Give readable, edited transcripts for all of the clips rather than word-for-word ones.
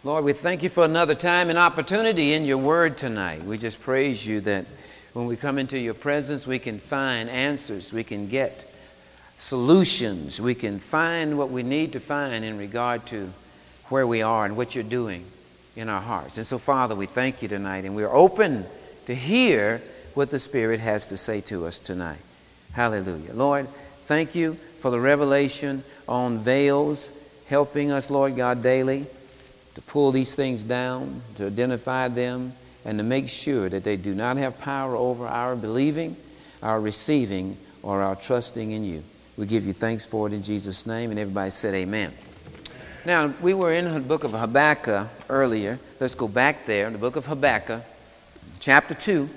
Lord, we thank you for another time and opportunity in your word tonight. We just praise you that when we come into your presence, we can find answers, we can get solutions, we can find what we need to find in regard to where we are and what you're doing in our hearts. And so, Father, we thank you tonight, and we're open to hear what the Spirit has to say to us tonight. Hallelujah. Lord, thank you for the revelation on veils, helping us, Lord God, daily to pull these things down, to identify them, and to make sure that they do not have power over our believing, our receiving, or our trusting in you. We give you thanks for it in Jesus' name, and everybody said amen. Now, we were in the book of Habakkuk earlier. Let's go back there, the book of Habakkuk, chapter 2.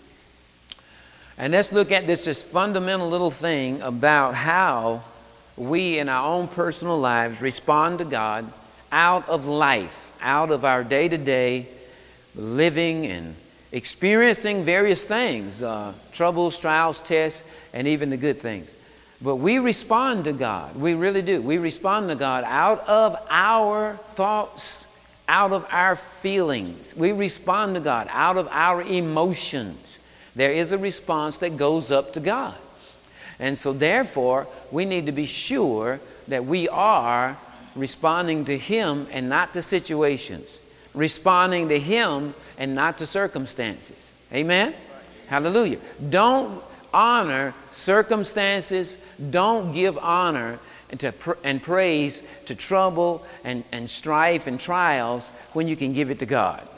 And let's look at this fundamental little thing about how we in our own personal lives respond to God out of life, out of our day-to-day living and experiencing various things, troubles, trials, tests, and even the good things. But we respond to God. We really do. We respond to God out of our thoughts, out of our feelings. We respond to God out of our emotions. There is a response that goes up to God. And so therefore, we need to be sure that we are responding to Him and not to situations. Responding to Him and not to circumstances. Amen? Hallelujah. Don't honor circumstances. Don't give honor and praise to trouble and strife and trials when you can give it to God.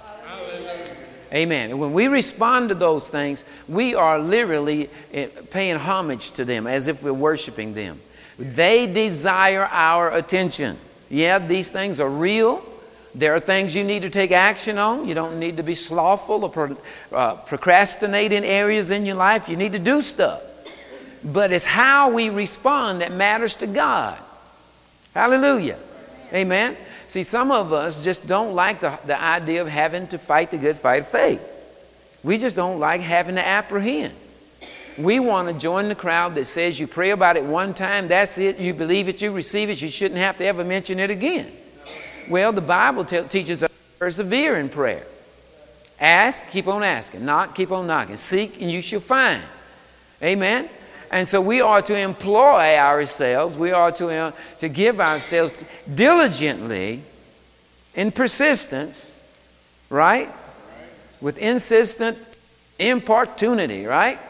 Amen. And when we respond to those things, we are literally paying homage to them as if we're worshiping them. They desire our attention. Yeah, these things are real. There are things you need to take action on. You don't need to be slothful or procrastinate in areas in your life. You need to do stuff. But it's how we respond that matters to God. Hallelujah. Amen. See, some of us just don't like the idea of having to fight the good fight of faith. We just don't like having to apprehend. We want to join the crowd that says you pray about it one time, that's it, you believe it, you receive it, you shouldn't have to ever mention it again. Well, the Bible teaches us to persevere in prayer. Ask, keep on asking. Knock, keep on knocking. Seek, and you shall find. Amen? And so we are to employ ourselves. We are to give ourselves diligently in persistence, right? With insistent importunity, right?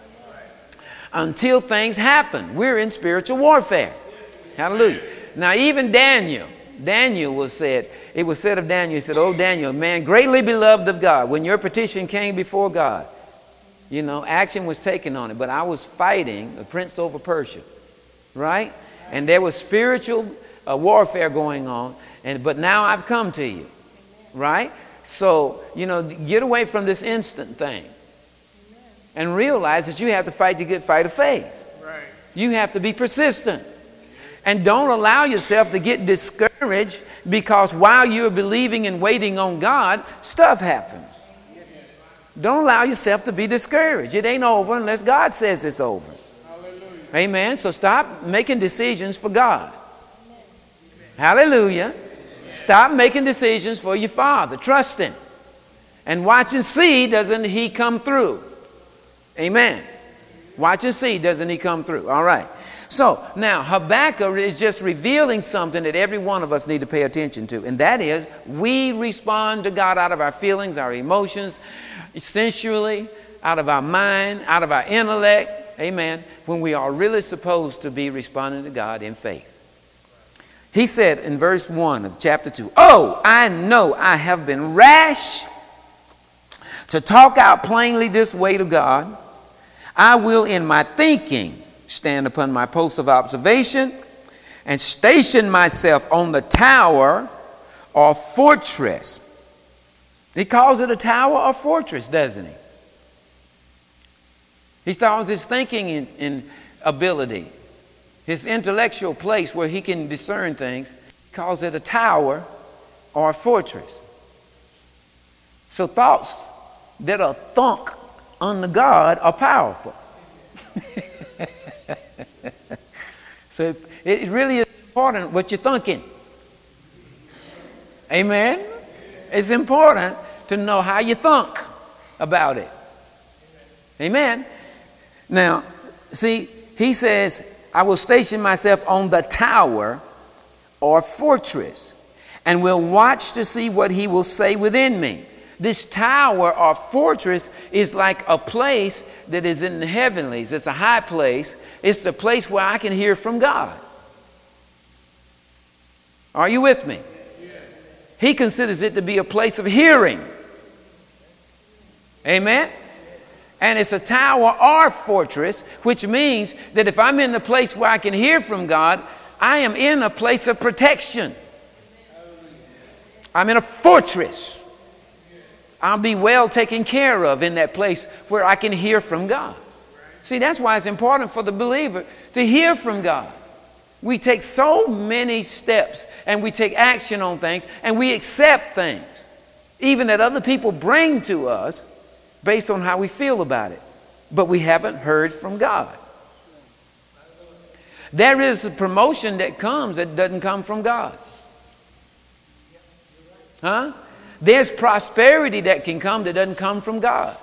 Until things happen. We're in spiritual warfare. Hallelujah. Now, even Daniel was said, it was said of Daniel, he said, "Oh, Daniel, man, greatly beloved of God, when your petition came before God, you know, action was taken on it, but I was fighting a prince over Persia," right? And there was spiritual warfare going on, but now I've come to you, right? So, you know, get away from this instant thing and realize that you have to fight the good fight of faith. Right. You have to be persistent. And don't allow yourself to get discouraged because while you're believing and waiting on God, stuff happens. Don't allow yourself to be discouraged. It ain't over unless God says it's over. Hallelujah. Amen. So stop making decisions for God. Hallelujah. Stop making decisions for your Father. Trust Him. And watch and see, doesn't He come through? Amen. Watch and see, doesn't He come through? All right. So now Habakkuk is just revealing something that every one of us need to pay attention to. And that is, we respond to God out of our feelings, our emotions, sensually, out of our mind, out of our intellect. Amen. When we are really supposed to be responding to God in faith. He said in verse 1 of chapter 2, "Oh, I know I have been rash to talk out plainly this way to God. I will in my thinking stand upon my post of observation and station myself on the tower or fortress." He calls it a tower or fortress, doesn't he? He calls his thinking in ability, his intellectual place where he can discern things, he calls it a tower or a fortress. So thoughts that are thunk unto God are powerful. So it really is important what you're thinking. Amen? It's important to know how you think about it. Amen. Now, see, he says, I will station myself on the tower or fortress and will watch to see what he will say within me. This tower or fortress is like a place that is in the heavenlies. It's a high place. It's the place where I can hear from God. Are you with me? He considers it to be a place of hearing. Amen? And it's a tower or fortress, which means that if I'm in the place where I can hear from God, I am in a place of protection. I'm in a fortress. I'll be well taken care of in that place where I can hear from God. See, that's why it's important for the believer to hear from God. We take so many steps and we take action on things and we accept things, even that other people bring to us based on how we feel about it. But we haven't heard from God. There is a promotion that comes that doesn't come from God. Huh? There's prosperity that can come that doesn't come from God.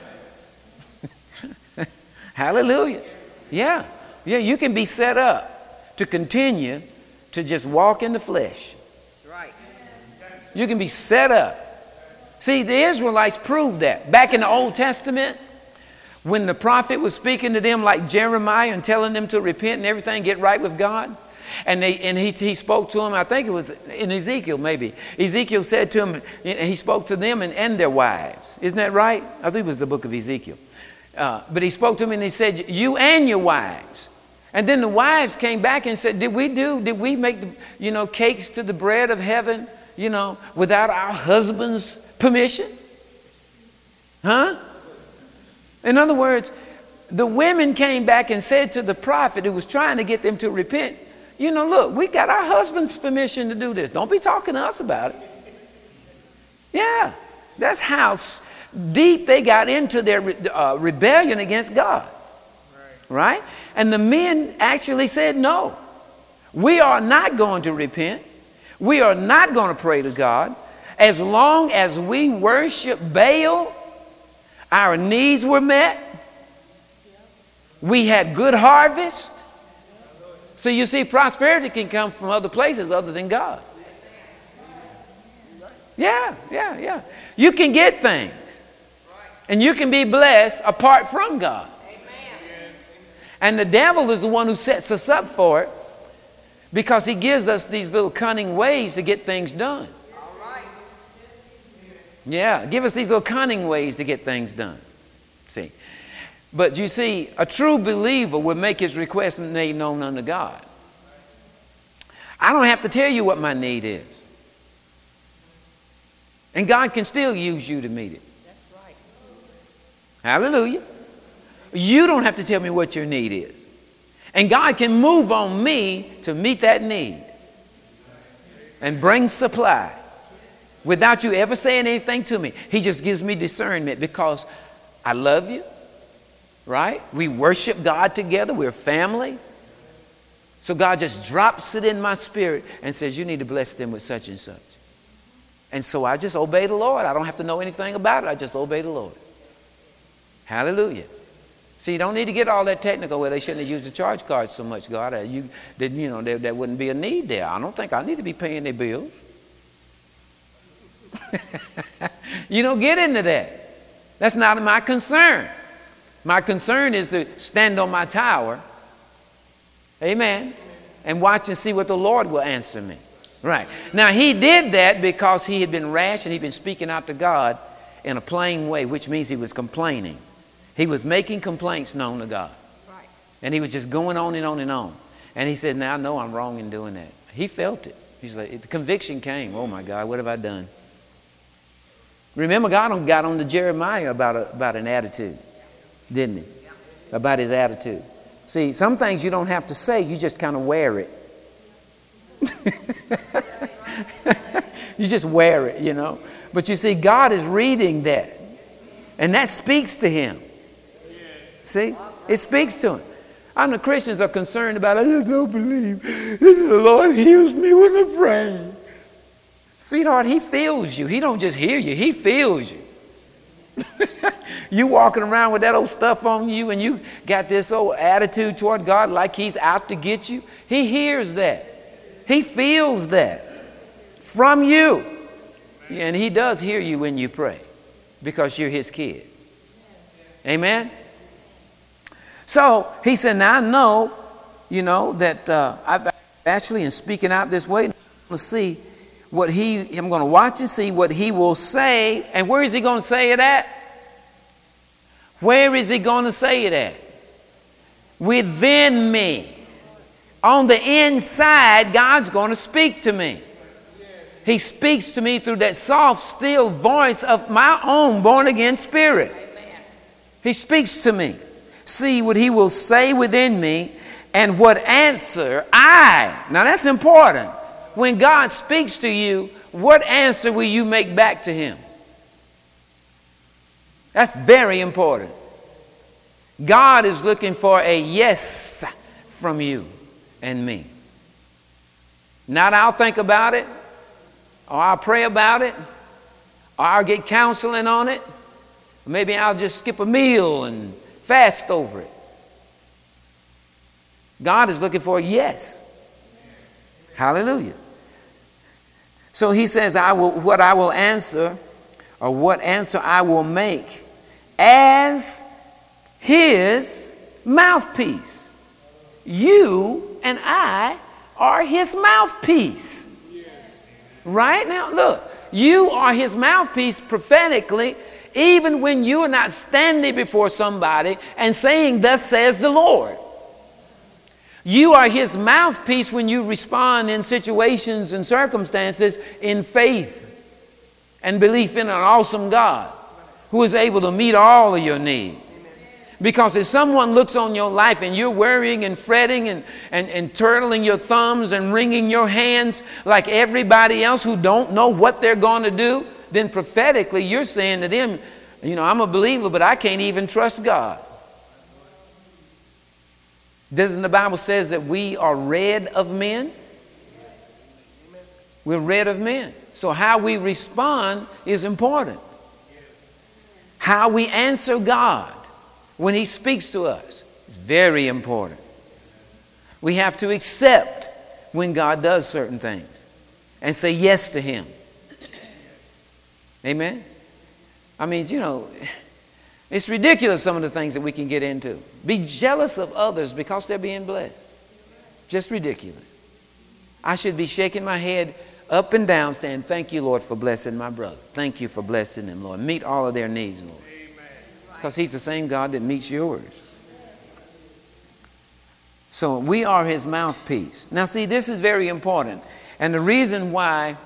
Hallelujah. Yeah. Yeah, you can be set up to continue to just walk in the flesh. Right. You can be set up. See, the Israelites proved that. Back in the Old Testament, when the prophet was speaking to them like Jeremiah and telling them to repent and everything, get right with God, and he spoke to them, I think it was in Ezekiel maybe. Ezekiel said to them, he spoke to them and their wives. Isn't that right? I think it was the book of Ezekiel. But he spoke to them and he said, you and your wives. And then the wives came back and said, did we make cakes to the bread of heaven, without our husband's permission? Huh? In other words, the women came back and said to the prophet who was trying to get them to repent, look, we got our husband's permission to do this. Don't be talking to us about it. Yeah, that's how deep they got into their rebellion against God. Right? And the men actually said, no, we are not going to repent. We are not going to pray to God. As long as we worship Baal, our needs were met. We had good harvest. So you see, prosperity can come from other places other than God. Yeah. You can get things. And you can be blessed apart from God. And the devil is the one who sets us up for it because he gives us these little cunning ways to get things done. Yeah, give us these little cunning ways to get things done. See, but you see, a true believer will make his request made known unto God. I don't have to tell you what my need is. And God can still use you to meet it. That's right. Hallelujah. You don't have to tell me what your need is. And God can move on me to meet that need and bring supply without you ever saying anything to me. He just gives me discernment because I love you, right? We worship God together. We're family. So God just drops it in my spirit and says, you need to bless them with such and such. And so I just obey the Lord. I don't have to know anything about it. I just obey the Lord. Hallelujah. See, you don't need to get all that technical where they shouldn't have used the charge card so much, God. There wouldn't be a need there. I don't think I need to be paying their bills. You don't get into that. That's not my concern. My concern is to stand on my tower, amen, and watch and see what the Lord will answer me. Right. Now, he did that because he had been rash and he'd been speaking out to God in a plain way, which means he was complaining. He was making complaints known to God. Right. And he was just going on and on and on. And he said, now I know I'm wrong in doing that. He felt it. He's like, the conviction came. Oh my God, what have I done? Remember, God got on to Jeremiah about an attitude, didn't he? About his attitude. See, some things you don't have to say, you just kind of wear it. You just wear it, But you see, God is reading that. And that speaks to him. See? It speaks to him. I know Christians are concerned about, I just don't believe the Lord heals me when I pray. Sweetheart, he feels you. He don't just hear you. He feels you. You walking around with that old stuff on you and you got this old attitude toward God like he's out to get you. He hears that. He feels that from you. And he does hear you when you pray because you're his kid. Amen? So he said, now I know, that I've actually, in speaking out this way, I'm going to see I'm going to watch and see what he will say. And where is he going to say it at? Where is he going to say it at? Within me. On the inside, God's going to speak to me. He speaks to me through that soft, still voice of my own born-again spirit. He speaks to me. See what he will say within me and what answer now that's important. When God speaks to you, what answer will you make back to him? That's very important. God is looking for a yes from you and me. Not I'll think about it, or I'll pray about it, or I'll get counseling on it. Maybe I'll just skip a meal and fast over it. God is looking for a yes. Hallelujah. So he says, what I will answer, or what answer I will make as his mouthpiece. You and I are his mouthpiece. Right now, look, you are his mouthpiece prophetically, even when you are not standing before somebody and saying, thus says the Lord. You are his mouthpiece when you respond in situations and circumstances in faith and belief in an awesome God who is able to meet all of your needs. Because if someone looks on your life and you're worrying and fretting and turtling your thumbs and wringing your hands like everybody else who don't know what they're going to do, then prophetically you're saying to them, I'm a believer, but I can't even trust God. Doesn't the Bible says that we are read of men? We're read of men. So how we respond is important. How we answer God when he speaks to us is very important. We have to accept when God does certain things and say yes to him. Amen? I mean, it's ridiculous some of the things that we can get into. Be jealous of others because they're being blessed. Just ridiculous. I should be shaking my head up and down saying, thank you, Lord, for blessing my brother. Thank you for blessing them, Lord. Meet all of their needs, Lord. Because he's the same God that meets yours. So we are his mouthpiece. Now see, this is very important. And the reason why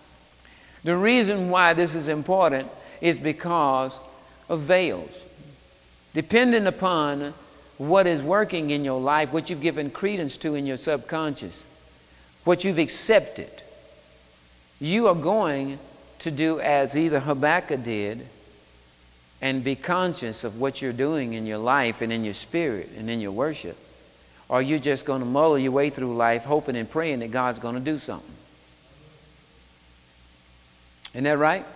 this is important is because of veils. Depending upon what is working in your life, what you've given credence to in your subconscious, what you've accepted, you are going to do as either Habakkuk did and be conscious of what you're doing in your life and in your spirit and in your worship, or you're just going to muddle your way through life hoping and praying that God's going to do something. Isn't that right?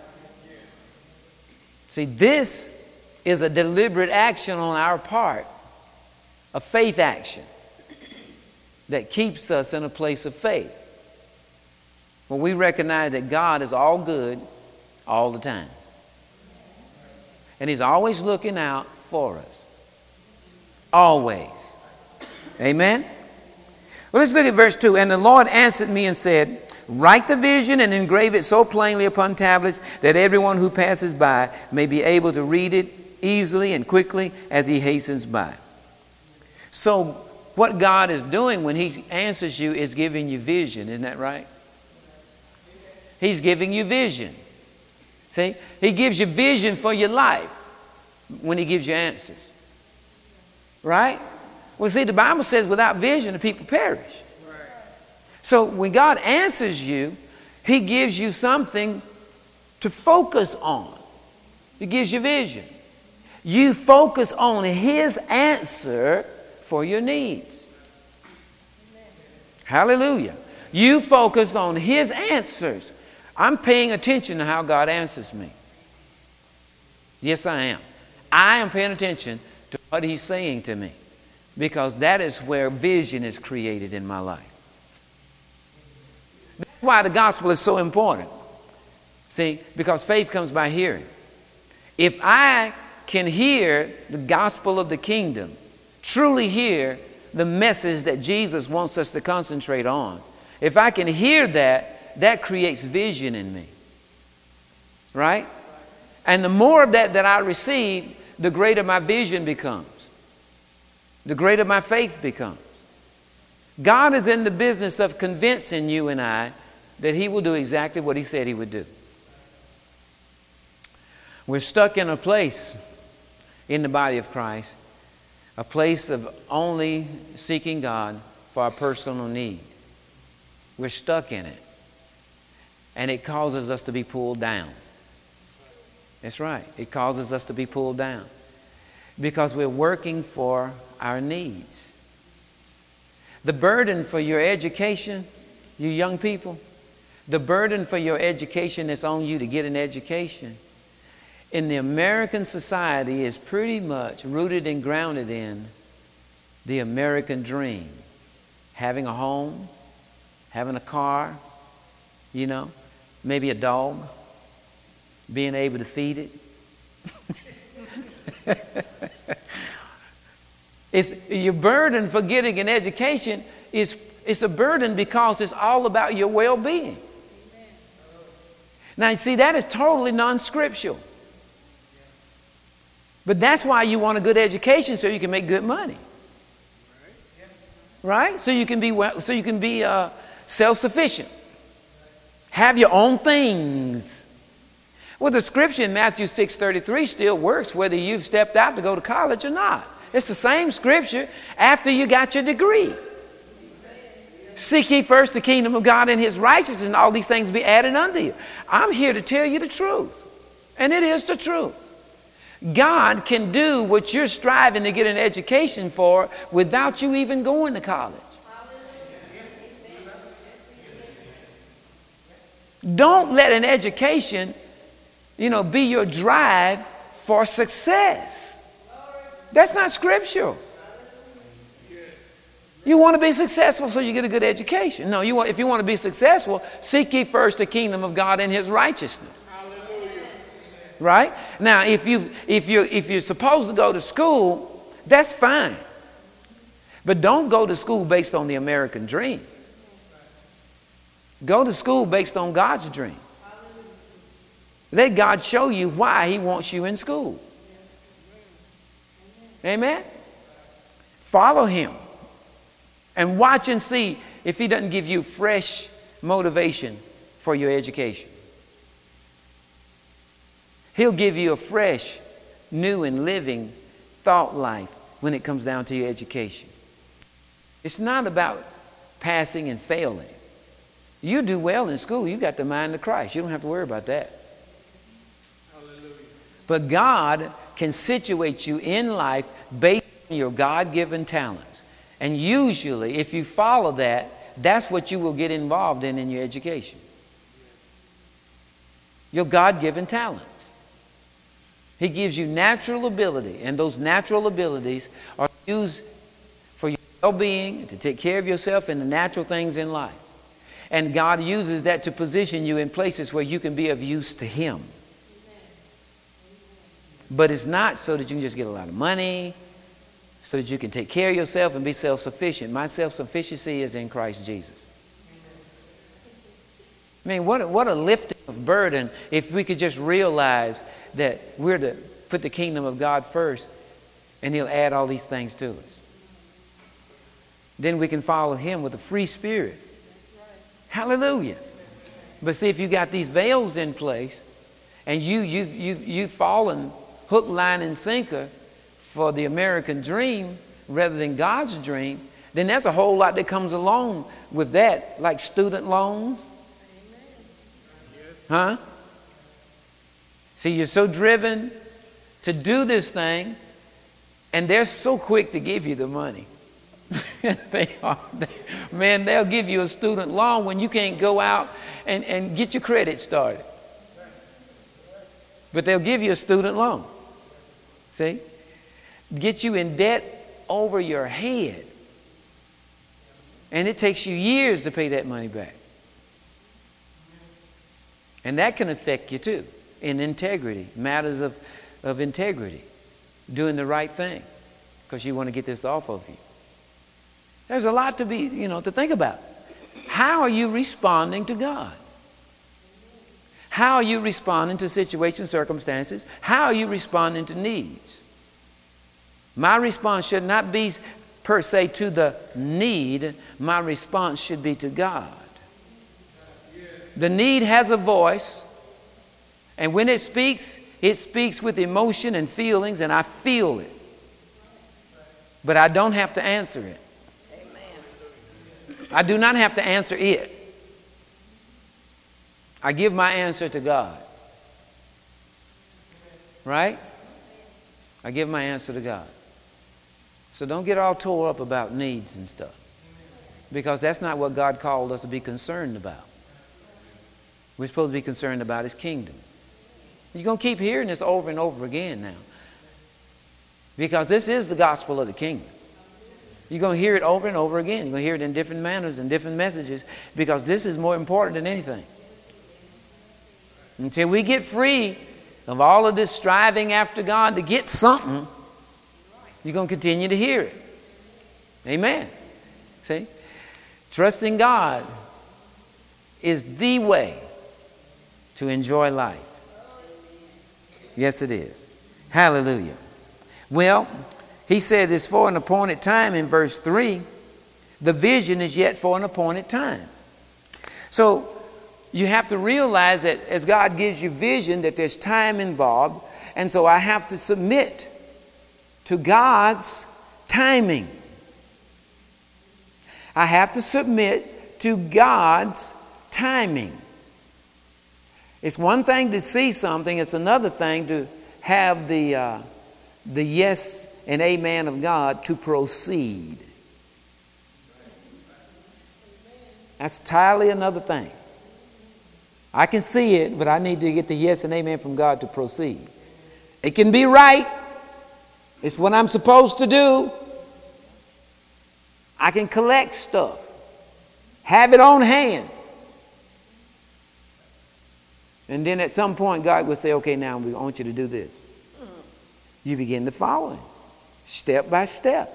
See, this is a deliberate action on our part, a faith action that keeps us in a place of faith. When we recognize that God is all good all the time. And he's always looking out for us. Always. Amen? Well, let's look at verse 2. And the Lord answered me and said, write the vision and engrave it so plainly upon tablets that everyone who passes by may be able to read it easily and quickly as he hastens by. So what God is doing when he answers you is giving you vision. Isn't that right? He's giving you vision. See? He gives you vision for your life when he gives you answers. Right? Well, see, the Bible says without vision the people perish. So when God answers you, he gives you something to focus on. He gives you vision. You focus on his answer for your needs. Hallelujah. You focus on his answers. I'm paying attention to how God answers me. Yes, I am. I am paying attention to what he's saying to me, because that is where vision is created in my life. That's why the gospel is so important. See, because faith comes by hearing. If I can hear the gospel of the kingdom, truly hear the message that Jesus wants us to concentrate on, if I can hear that, that creates vision in me. Right? And the more of that I receive, the greater my vision becomes. The greater my faith becomes. God is in the business of convincing you and I that he will do exactly what he said he would do. We're stuck in a place in the body of Christ, a place of only seeking God for our personal need. We're stuck in it. And it causes us to be pulled down. That's right. It causes us to be pulled down because we're working for our needs. The burden for your education, you young people, the burden for your education that's on you to get an education in the American society is pretty much rooted and grounded in the American dream. Having a home, having a car, maybe a dog, being able to feed it. Your burden for getting an education it's a burden because it's all about your well-being. Now, you see, that is totally non-scriptural. But that's why you want a good education, so you can make good money. Right? So you can be self-sufficient. Have your own things. Well, the scripture in Matthew 6:33 still works whether you've stepped out to go to college or not. It's the same scripture after you got your degree. Seek ye first the kingdom of God and his righteousness, and all these things will be added unto you. I'm here to tell you the truth. And it is the truth. God can do what you're striving to get an education for without you even going to college. Don't let an education, be your drive for success. That's not scriptural. You want to be successful so you get a good education. No, if you want to be successful, seek ye first the kingdom of God and his righteousness. Right? Now, if you're supposed to go to school, that's fine. But don't go to school based on the American dream. Go to school based on God's dream. Let God show you why he wants you in school. Amen? Follow him. And watch and see if he doesn't give you fresh motivation for your education. He'll give you a fresh, new and living thought life when it comes down to your education. It's not about passing and failing. You do well in school, you got the mind of Christ. You don't have to worry about that. Hallelujah. But God can situate you in life based on your God-given talents. And usually, if you follow that, that's what you will get involved in your education. Your God-given talents. He gives you natural ability, and those natural abilities are used for your well-being, to take care of yourself and the natural things in life. And God uses that to position you in places where you can be of use to him. But it's not so that you can just get a lot of money, so that you can take care of yourself and be self-sufficient. My self-sufficiency is in Christ Jesus. I mean, what a lifting of burden if we could just realize that we're to put the kingdom of God first, and he'll add all these things to us. Then we can follow him with a free spirit. Hallelujah. But see, if you got these veils in place, and you've fallen hook, line, and sinker for the American dream rather than God's dream, then there's a whole lot that comes along with that, like student loans. Huh? See, you're so driven to do this thing, and they're so quick to give you the money. They are. Man, they'll give you a student loan when you can't go out and get your credit started. But they'll give you a student loan. See? Get you in debt over your head. And it takes you years to pay that money back. And that can affect you too, in integrity, matters of integrity, doing the right thing, because you want to get this off of you. There's a lot to to think about. How are you responding to God? How are you responding to situations, circumstances? How are you responding to needs? My response should not be per se to the need. My response should be to God. The need has a voice, and when it speaks with emotion and feelings, and I feel it. But I don't have to answer it. I do not have to answer it. I give my answer to God. Right? I give my answer to God. So don't get all tore up about needs and stuff, because that's not what God called us to be concerned about. We're supposed to be concerned about His kingdom. You're going to keep hearing this over and over again now, because this is the gospel of the kingdom. You're going to hear it over and over again. You're going to hear it in different manners and different messages, because this is more important than anything. Until we get free of all of this striving after God to get something, you're going to continue to hear it. Amen. See? Trusting God is the way to enjoy life. Yes, it is. Hallelujah. Well, he said it's for an appointed time in verse 3. The vision is yet for an appointed time. So you have to realize that as God gives you vision, that there's time involved. And so I have to submit to God's timing. I have to submit to God's timing. It's one thing to see something. It's another thing to have the yes and amen of God to proceed. That's entirely another thing. I can see it, but I need to get the yes and amen from God to proceed. It can be right. It's what I'm supposed to do. I can collect stuff. Have it on hand. And then at some point, God will say, okay, now we want you to do this. You begin to follow Him, step by step.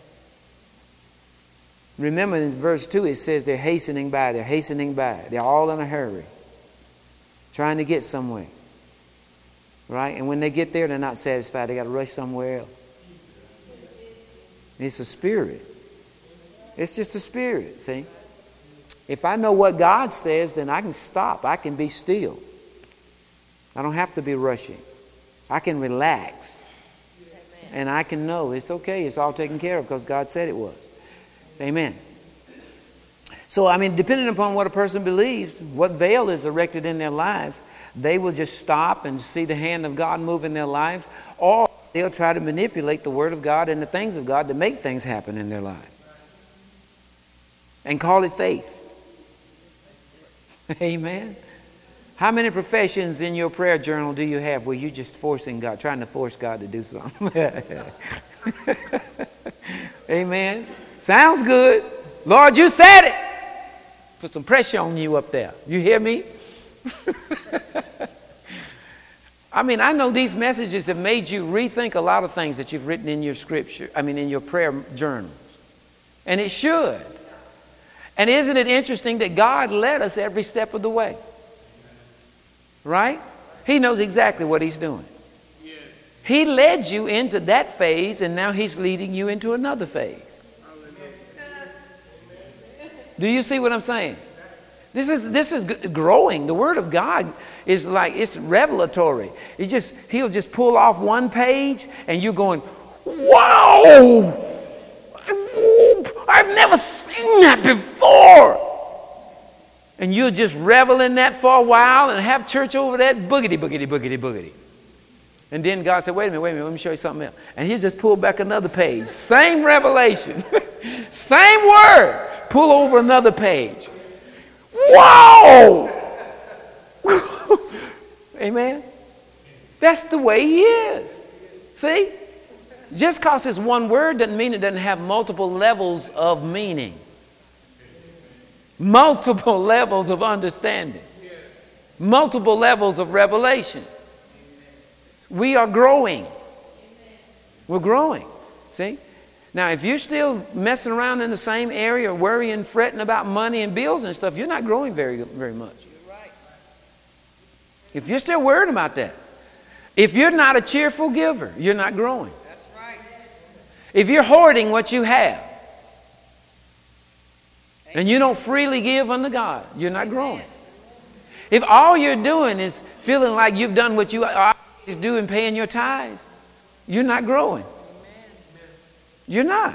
Remember in verse 2, it says they're hastening by. They're hastening by. They're all in a hurry, trying to get somewhere. Right? And when they get there, they're not satisfied. They got to rush somewhere else. It's a spirit. It's just a spirit, see? If I know what God says, then I can stop. I can be still. I don't have to be rushing. I can relax. And I can know it's okay. It's all taken care of because God said it was. Amen. So, depending upon what a person believes, what veil is erected in their lives, they will just stop and see the hand of God move in their life, or they'll try to manipulate the Word of God and the things of God to make things happen in their life. And call it faith. Amen. How many professions in your prayer journal do you have where you're just forcing God, trying to force God to do something? Amen. Sounds good. Lord, you said it. Put some pressure on you up there. You hear me? I know these messages have made you rethink a lot of things that you've written in your scripture, in your prayer journals. And it should. And isn't it interesting that God led us every step of the way? Right? He knows exactly what He's doing. He led you into that phase, and now He's leading you into another phase. Do you see what I'm saying? This is growing. The Word of God is like, it's revelatory. He'll just pull off one page, and you're going, wow! I've never seen that before. And you'll just revel in that for a while and have church over that boogity, boogity, boogity, boogity. And then God said, wait a minute, let me show you something else. And He'll just pull back another page. Same revelation. Same word. Pull over another page. Whoa! Amen? That's the way he is. See? Just because it's one word doesn't mean it doesn't have multiple levels of meaning. Multiple levels of understanding. Multiple levels of revelation. We are growing. We're growing. See? Now, if you're still messing around in the same area, worrying, fretting about money and bills and stuff, you're not growing very much. If you're still worried about that, if you're not a cheerful giver, you're not growing. If you're hoarding what you have and you don't freely give unto God, you're not growing. If all you're doing is feeling like you've done what you are to do in paying your tithes, you're not growing. You're not.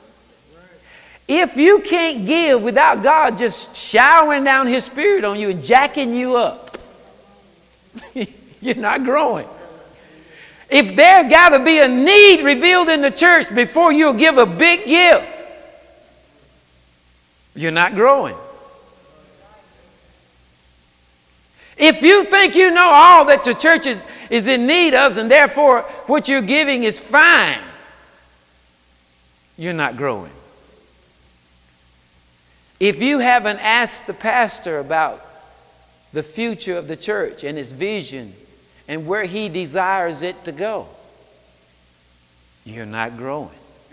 If you can't give without God just showering down His Spirit on you and jacking you up, you're not growing. If there's got to be a need revealed in the church before you'll give a big gift, you're not growing. If you think you know all that your church is in need of and therefore what you're giving is fine, you're not growing. If you haven't asked the pastor about the future of the church and his vision and where he desires it to go, you're not growing.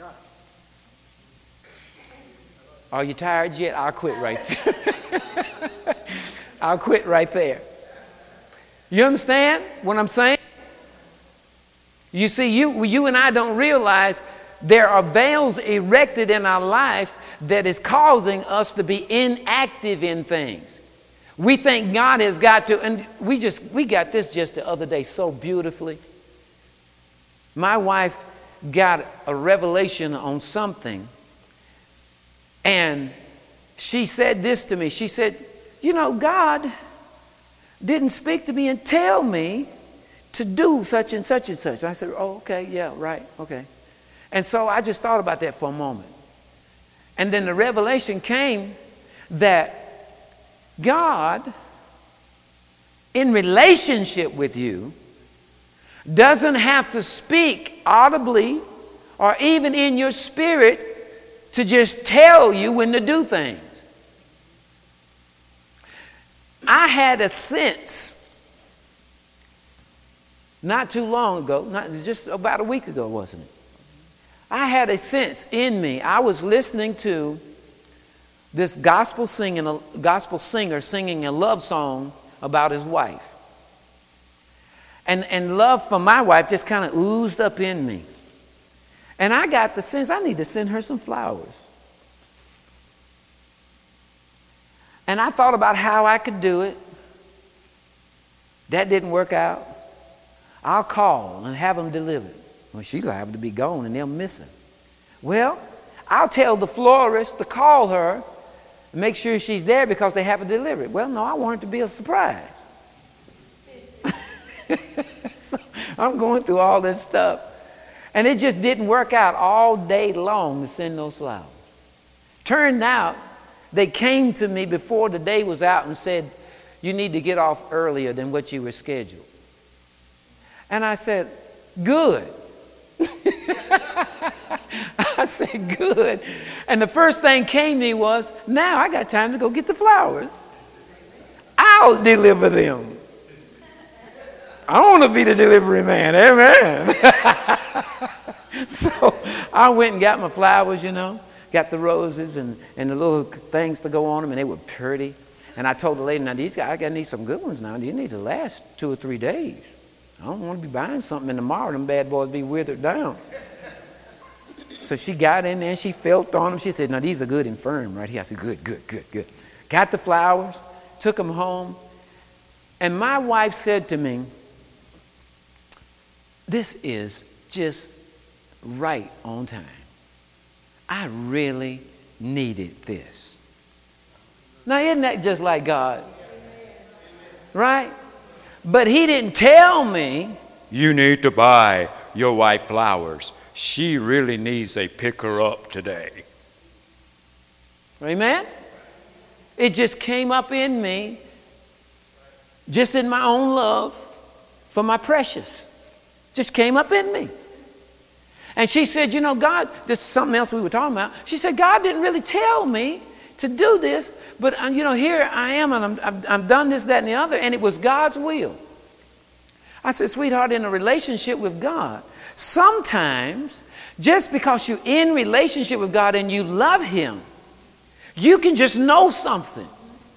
Are you tired yet? I'll quit right there. I'll quit right there. You understand what I'm saying? You see, you and I don't realize there are veils erected in our life that is causing us to be inactive in things. We think God has got to, and we got this just the other day so beautifully. My wife got a revelation on something, and she said this to me. She said, you know, God didn't speak to me and tell me to do such and such and such. And I said, oh, okay, yeah, right, okay. And so I just thought about that for a moment. And then the revelation came that God, in relationship with you, doesn't have to speak audibly or even in your spirit to just tell you when to do things. I had a sense not too long ago, just about a week ago, wasn't it? I had a sense in me. I was listening to this gospel singer singing a love song about his wife. And love for my wife just kind of oozed up in me. And I got the sense I need to send her some flowers. And I thought about how I could do it. That didn't work out. I'll call and have them delivered. Well, she's liable to be gone and they'll miss her. Well, I'll tell the florist to call her and make sure she's there because they have it delivered. Well, no, I want it to be a surprise. So I'm going through all this stuff. And it just didn't work out all day long to send those flowers. Turned out, they came to me before the day was out and said, you need to get off earlier than what you were scheduled. And I said, good. I said, good. And the first thing came to me was, now I got time to go get the flowers. I'll deliver them. I want to be the delivery man. Amen. So I went and got my flowers, got the roses and the little things to go on them, and they were pretty. And I told the lady, now I need some good ones now. These need to last 2 or 3 days. I don't want to be buying something and tomorrow them bad boys be withered down. So she got in there and she felt on them. She said, now these are good and firm right here. I said, good. Got the flowers, took them home. And my wife said to me, this is just right on time. I really needed this. Now, isn't that just like God? Right? But he didn't tell me, you need to buy your wife flowers. She really needs a pick her up today. Amen? It just came up in me, just in my own love for my precious. Just came up in me. And she said, you know, God, this is something else we were talking about. She said, God didn't really tell me to do this, but you know, here I am, and I've done this, that, and the other, and it was God's will. I said, sweetheart, in a relationship with God, sometimes just because you're in relationship with God and you love Him, you can just know something.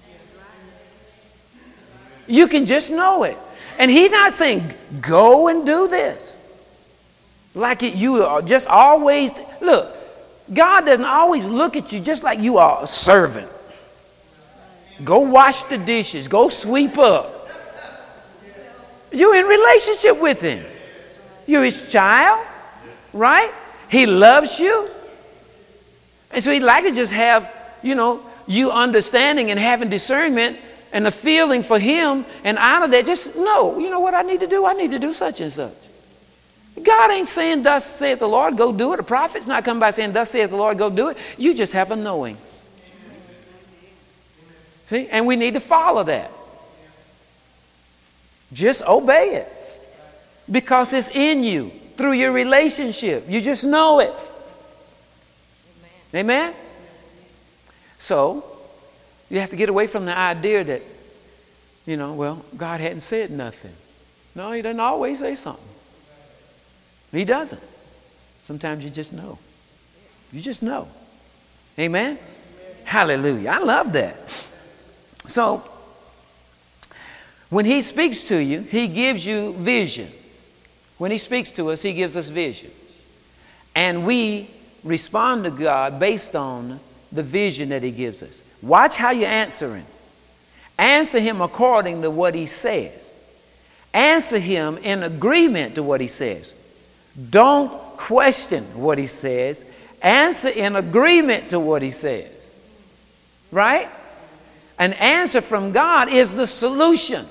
You can just know it. And He's not saying, go and do this. Like you are just always, look, God doesn't always look at you just like you are a servant. Go wash the dishes. Go sweep up. You're in relationship with Him. You're His child, right? He loves you. And so He'd like to just have, you know, you understanding and having discernment and a feeling for Him and honor that. Just know, you know what I need to do? I need to do such and such. God ain't saying, thus saith the Lord, go do it. The prophet's not coming by saying, thus saith the Lord, go do it. You just have a knowing. See? And we need to follow that. Just obey it. Because it's in you through your relationship. You just know it. Amen? So, you have to get away from the idea that, you know, well, God hadn't said nothing. No, He doesn't always say something. He doesn't. Sometimes you just know. You just know. Amen? Hallelujah. I love that. So, when He speaks to you, He gives you vision. When He speaks to us, He gives us vision. And we respond to God based on the vision that He gives us. Watch how you answer Him. Answer Him according to what He says. Answer Him in agreement to what He says. Don't question what He says. Answer in agreement to what He says. Right? An answer from God is the solution.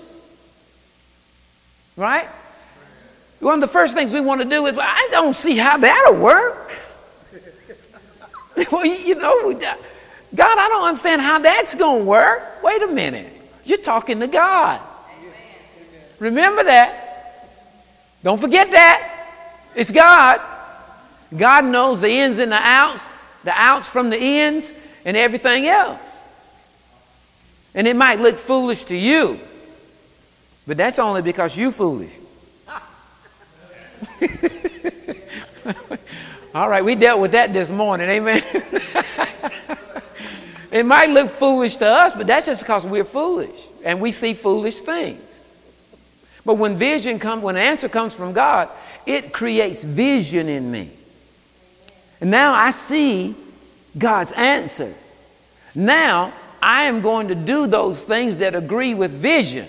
Right? One of the first things we want to do is, well, I don't see how that'll work. Well, you know, God, I don't understand how that's going to work. Wait a minute. You're talking to God. Remember that. Don't forget that. It's God. God knows the ins and the outs from the ends and everything else. And it might look foolish to you, but that's only because you're foolish. All right, we dealt with that this morning, amen. It might look foolish to us, but that's just because we're foolish and we see foolish things. But when when an answer comes from God, it creates vision in me. And now I see God's answer. Now I am going to do those things that agree with vision.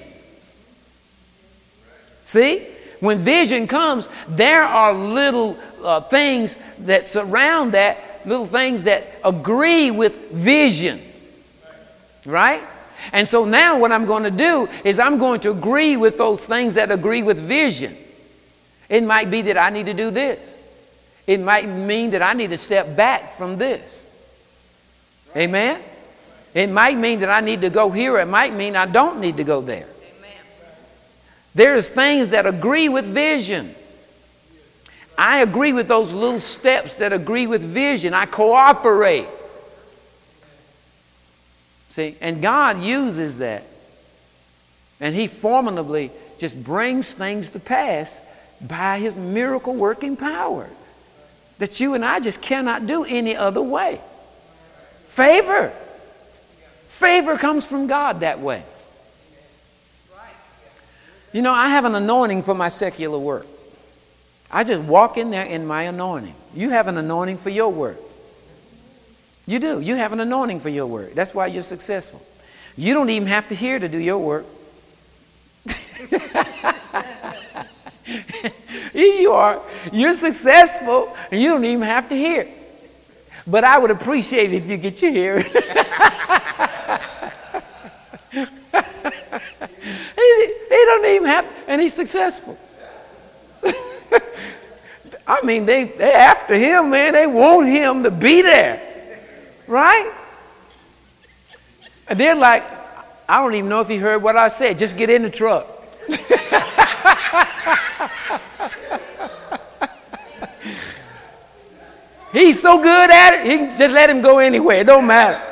See? When vision comes, there are little things that surround that, little things that agree with vision. Right? And so now what I'm going to do is I'm going to agree with those things that agree with vision. It might be that I need to do this. It might mean that I need to step back from this. Amen? It might mean that I need to go here. It might mean I don't need to go there. There's things that agree with vision. I agree with those little steps that agree with vision. I cooperate. See, and God uses that. And He formidably just brings things to pass by His miracle working power that you and I just cannot do any other way. Favor. Favor comes from God that way. You know, I have an anointing for my secular work. I just walk in there in my anointing. You have an anointing for your work. You do. You have an anointing for your work. That's why you're successful. You don't even have to hear to do your work. You are. You're successful and you don't even have to hear. But I would appreciate it if you get your hearing. He don't even have, and he's successful. I mean, they after him, man. They want him to be there, right? And they're like, I don't even know if he heard what I said. Just get in the truck. He's so good at it, he can just let him go anywhere. It don't matter.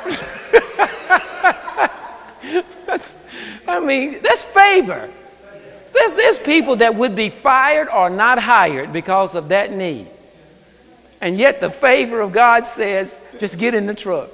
I mean, that's favor. There's people that would be fired or not hired because of that need. And yet the favor of God says, just get in the truck.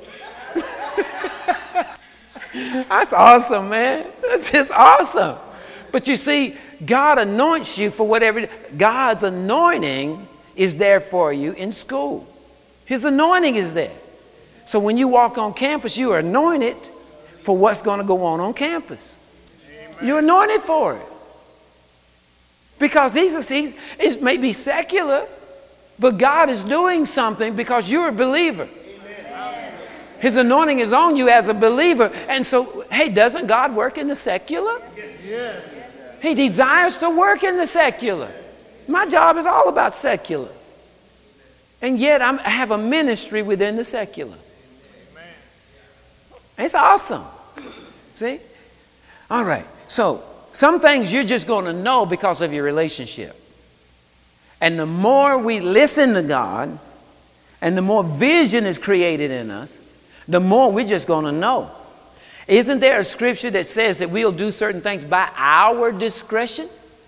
That's awesome, man. That's just awesome. But you see, God anoints you for whatever. God's anointing is there for you in school. His anointing is there. So when you walk on campus, you are anointed for what's going to go on campus. Amen. You're anointed for it. Because it may be secular, but God is doing something because you're a believer. Amen. His anointing is on you as a believer. And so, hey, doesn't God work in the secular? Yes. He desires to work in the secular. My job is all about secular. And yet I have a ministry within the secular. Amen. It's awesome. See? All right. So some things you're just going to know because of your relationship. And the more we listen to God and the more vision is created in us, the more we're just going to know. Isn't there a scripture that says that we'll do certain things by our discretion?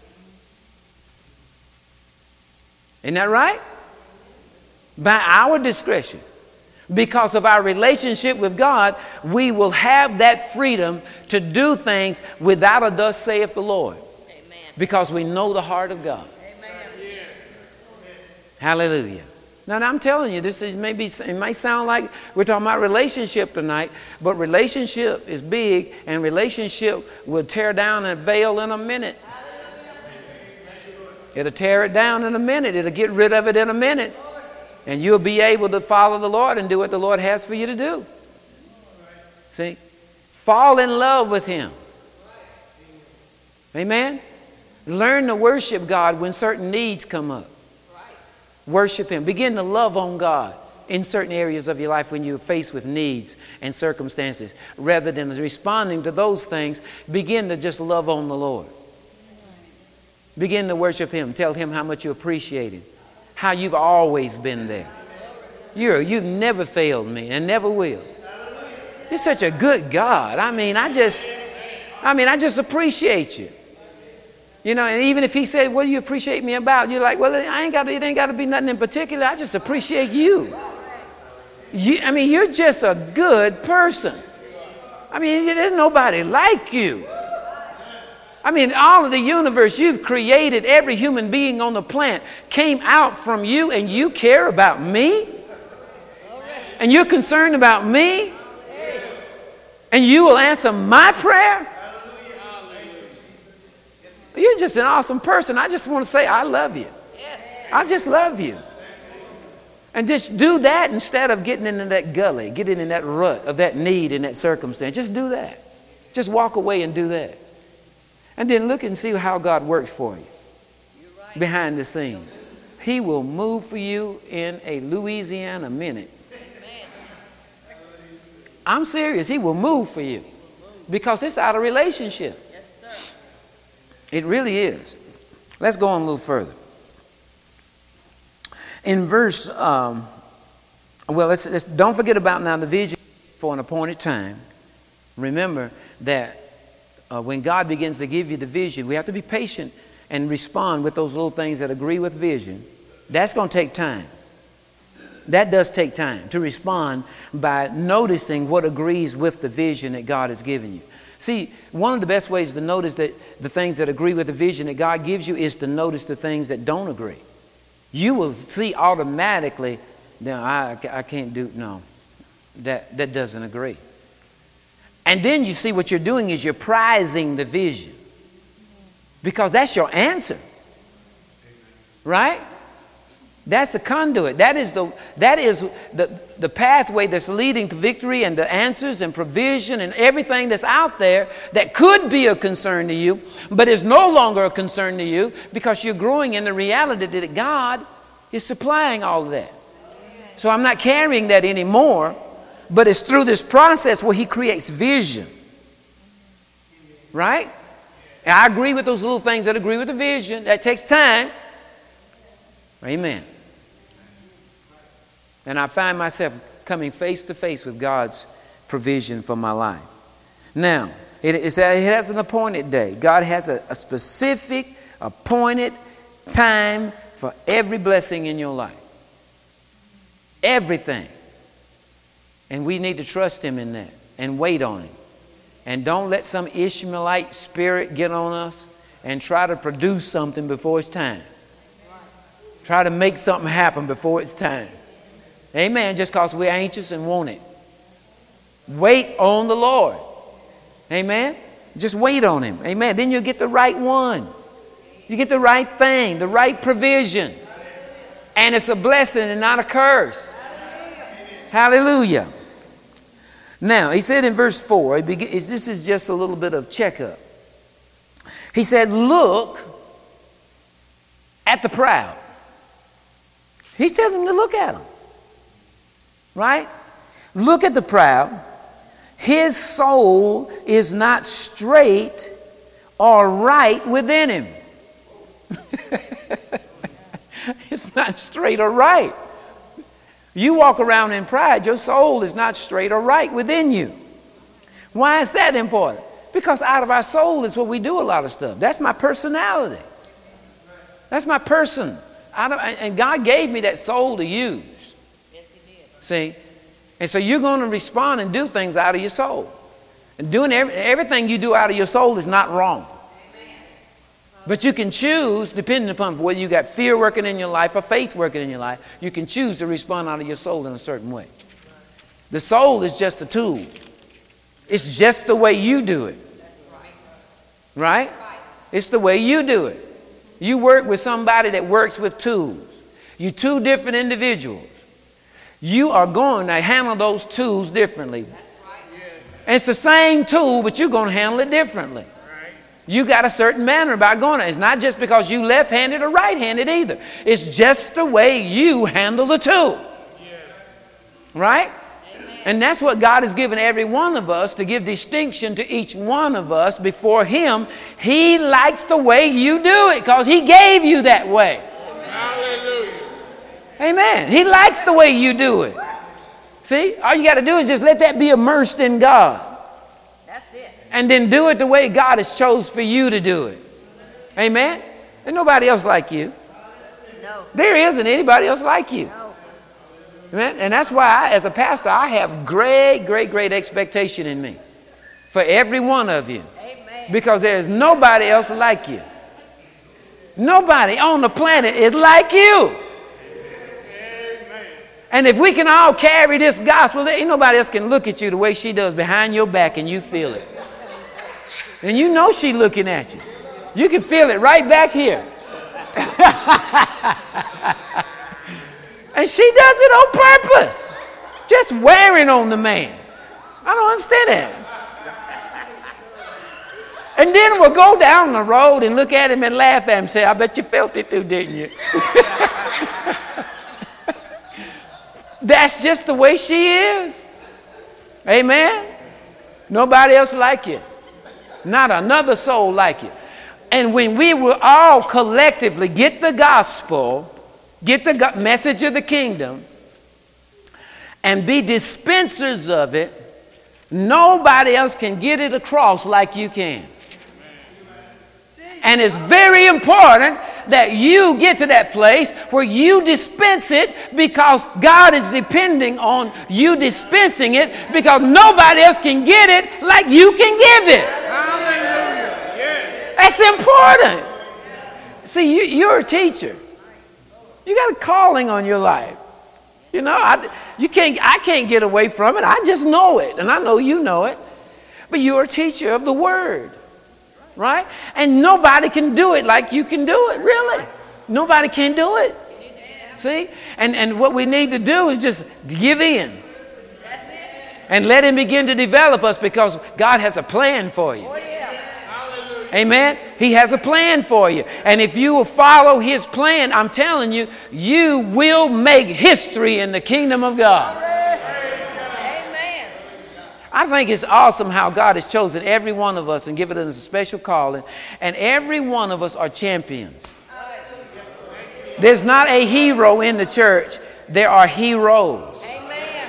Isn't that right? By our discretion. Because of our relationship with God, we will have that freedom to do things without a thus saith the Lord. Amen. Because we know the heart of God. Amen. Hallelujah. Now I'm telling you, it might sound like we're talking about relationship tonight, but relationship is big, and relationship will tear down a veil in a minute. It'll tear it down in a minute. It'll get rid of it in a minute. And you'll be able to follow the Lord and do what the Lord has for you to do. See? Fall in love with Him. Amen? Learn to worship God when certain needs come up. Worship Him. Begin to love on God in certain areas of your life when you're faced with needs and circumstances. Rather than responding to those things, begin to just love on the Lord. Begin to worship Him. Tell Him how much you appreciate Him. How you've always been there. You've never failed me and never will. You're such a good God. I just appreciate you. You know, and even if He said, what do you appreciate me about? You're like, well, it ain't got to be nothing in particular. I just appreciate you. You're just a good person. There's nobody like you. All of the universe you've created, every human being on the planet came out from you, and you care about me? And you're concerned about me? And you will answer my prayer? You're just an awesome person. I just want to say I love you. I just love you. And just do that instead of getting into that gully, getting in that rut of that need and that circumstance. Just do that. Just walk away and do that. And then look and see how God works for you behind the scenes. He will move for you in a Louisiana minute. I'm serious. He will move for you because it's out of relationship. Yes, sir. It really is. Let's go on a little further. In verse, let's don't forget about now the vision for an appointed time. Remember that when God begins to give you the vision, we have to be patient and respond with those little things that agree with vision. That's going to take time. That does take time to respond by noticing what agrees with the vision that God has given you. See, one of the best ways to notice that the things that agree with the vision that God gives you is to notice the things that don't agree. You will see automatically, no, I can't do, no, that doesn't agree. And then you see what you're doing is you're prizing the vision. Because that's your answer. Right? That's the conduit. That is the pathway that's leading to victory and the answers and provision and everything that's out there that could be a concern to you, but is no longer a concern to you because you're growing in the reality that God is supplying all of that. So I'm not carrying that anymore. But it's through this process where he creates vision. Right? And I agree with those little things that agree with the vision. That takes time. Amen. And I find myself coming face to face with God's provision for my life. Now, it has an appointed day. God has a specific appointed time for every blessing in your life. Everything. And we need to trust him in that and wait on him. And don't let some Ishmaelite spirit get on us and try to produce something before it's time. Try to make something happen before it's time. Amen. Just because we're anxious and want it. Wait on the Lord. Amen. Just wait on him. Amen. Then you'll get the right one. You get the right thing, the right provision. And it's a blessing and not a curse. Hallelujah. Now, he said in verse 4, this is just a little bit of checkup. He said, look at the proud. He's telling them to look at them. Right? Look at the proud. His soul is not straight or right within him. It's not straight or right. You walk around in pride, your soul is not straight or right within you. Why is that important? Because out of our soul is what we do a lot of stuff. That's my personality. That's my person. And God gave me that soul to use. Yes, he did. See? And so you're going to respond and do things out of your soul. And doing everything you do out of your soul is not wrong. But you can choose, depending upon whether you got fear working in your life or faith working in your life, you can choose to respond out of your soul in a certain way. The soul is just a tool. It's just the way you do it. Right? It's the way you do it. You work with somebody that works with tools. You're two different individuals. You are going to handle those tools differently. And it's the same tool, but you're going to handle it differently. You got a certain manner about going. It's not just because you left-handed or right-handed either. It's just the way you handle the tool. Right? Amen. And that's what God has given every one of us, to give distinction to each one of us before him. He likes the way you do it because he gave you that way. Hallelujah. Amen. He likes the way you do it. See, all you got to do is just let that be immersed in God. And then do it the way God has chose for you to do it. Amen? There's nobody else like you. No. There isn't anybody else like you. No. Amen? And that's why as a pastor, I have great, great, great expectation in me for every one of you. Amen. Because there's nobody else like you. Nobody on the planet is like you. Amen. And if we can all carry this gospel, there ain't nobody else can look at you the way she does behind your back and you feel it. And you know she's looking at you. You can feel it right back here. And she does it on purpose. Just wearing on the man. I don't understand that. And then we'll go down the road and look at him and laugh at him and say, I bet you felt it too, didn't you? That's just the way she is. Amen? Nobody else like you. Not another soul like you. And when we will all collectively get the gospel, get the message of the kingdom, and be dispensers of it, nobody else can get it across like you can. And it's very important that you get to that place where you dispense it, because God is depending on you dispensing it, because nobody else can get it like you can give it. That's important. See, you're a teacher. You got a calling on your life. You know, I can't get away from it. I just know it, and I know you know it. But you're a teacher of the word, right? And nobody can do it like you can do it, really. Nobody can do it. See? And what we need to do is just give in. And let him begin to develop us, because God has a plan for you. Amen. He has a plan for you. And if you will follow his plan, I'm telling you, you will make history in the kingdom of God. I think it's awesome how God has chosen every one of us and given us a special calling. And every one of us are champions. There's not a hero in the church. There are heroes. Amen.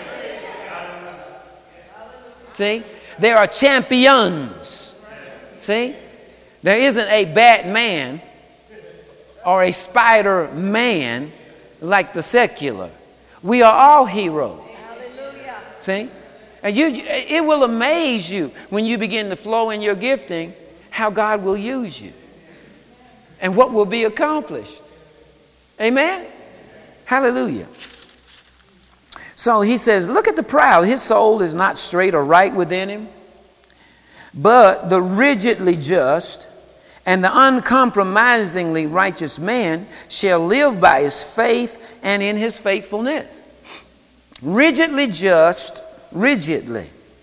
See? There are champions. See? There isn't a Batman or a Spider-Man like the secular. We are all heroes. Hallelujah. See? And it will amaze you when you begin to flow in your gifting how God will use you and what will be accomplished. Amen? Hallelujah. So he says, look at the proud. His soul is not straight or right within him. But the rigidly just and the uncompromisingly righteous man shall live by his faith and in his faithfulness. Rigidly just, rigidly.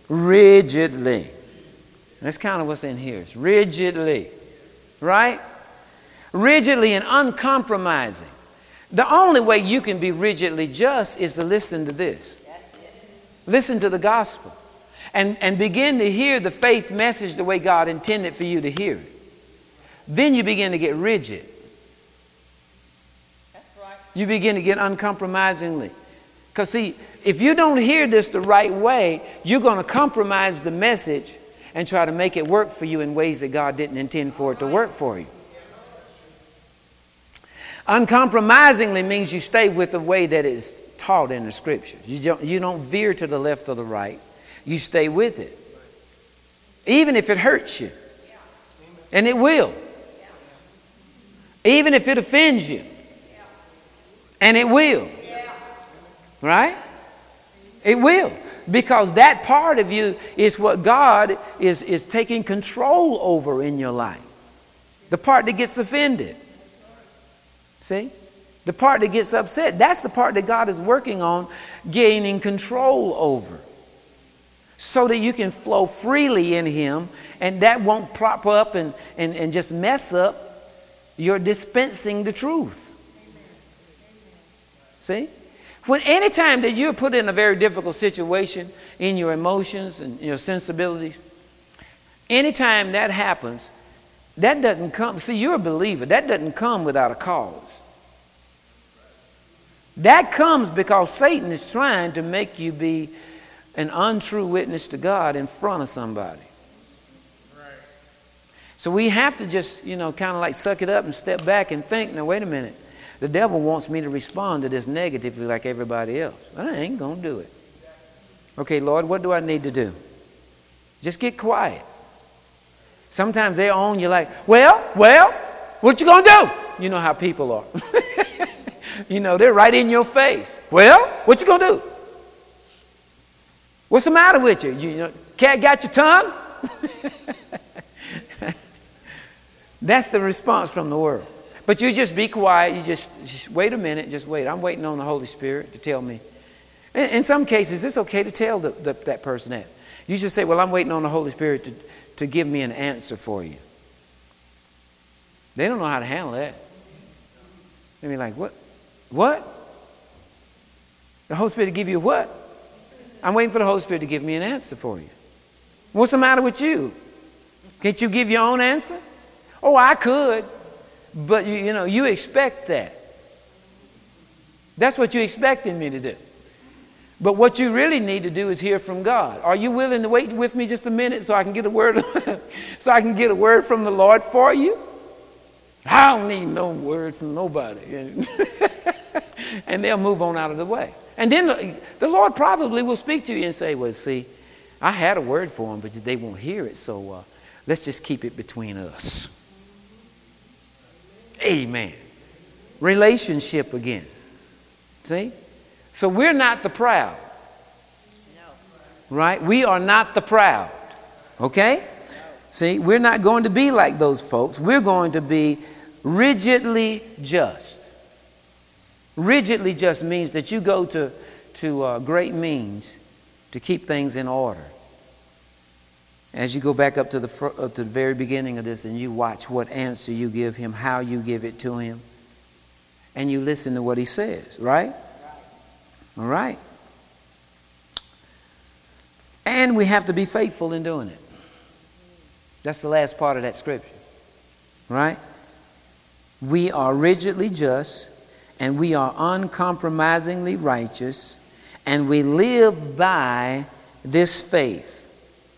That's kind of what's in here. It's rigidly. Right? Rigidly and uncompromising. The only way you can be rigidly just is to listen to this. Listen to the gospel. And begin to hear the faith message the way God intended for you to hear it. Then you begin to get rigid. That's right. You begin to get uncompromisingly. Because see, if you don't hear this the right way, you're going to compromise the message and try to make it work for you in ways that God didn't intend for it to work for you. Uncompromisingly means you stay with the way that it's taught in the scriptures. You don't veer to the left or the right. You stay with it. Even if it hurts you. And it will. Even if it offends you. And it will. Right? It will. Because that part of you is what God is taking control over in your life. The part that gets offended. See? The part that gets upset. That's the part that God is working on gaining control over. So that you can flow freely in Him, and that won't prop up and just mess up your dispensing the truth. See? Anytime that you're put in a very difficult situation in your emotions and your sensibilities, anytime that happens, that doesn't come. See, you're a believer. That doesn't come without a cause. That comes because Satan is trying to make you be an untrue witness to God in front of somebody. Right. So we have to just, kind of like suck it up and step back and think, now wait a minute. The devil wants me to respond to this negatively like everybody else. I ain't going to do it. Okay, Lord, what do I need to do? Just get quiet. Sometimes they're on you like, well, what you going to do? You know how people are. They're right in your face. Well, what you going to do? What's the matter with you? Cat got your tongue? That's the response from the world. But you just be quiet. You just wait a minute. Just wait. I'm waiting on the Holy Spirit to tell me. In some cases, it's okay to tell that person that. You just say, well, I'm waiting on the Holy Spirit to give me an answer for you. They don't know how to handle that. They be like, what? The Holy Spirit to give you what? I'm waiting for the Holy Spirit to give me an answer for you. What's the matter with you? Can't you give your own answer? Oh, I could. But you expect that. That's what you're expecting me to do. But what you really need to do is hear from God. Are you willing to wait with me just a minute so I can get a word from the Lord for you? I don't need no word from nobody. And they'll move on out of the way. And then the Lord probably will speak to you and say, well, see, I had a word for them, but they won't hear it. So let's just keep it between us. Amen. Relationship again. See? So we're not the proud. Right? We are not the proud. Okay? See, we're not going to be like those folks. We're going to be rigidly just. Rigidly just means that you go to great means to keep things in order. As you go back up to the very beginning of this and you watch what answer you give him, how you give it to him, and you listen to what he says, right? All right. And we have to be faithful in doing it. That's the last part of that scripture. Right? We are rigidly just, and we are uncompromisingly righteous, and we live by this faith.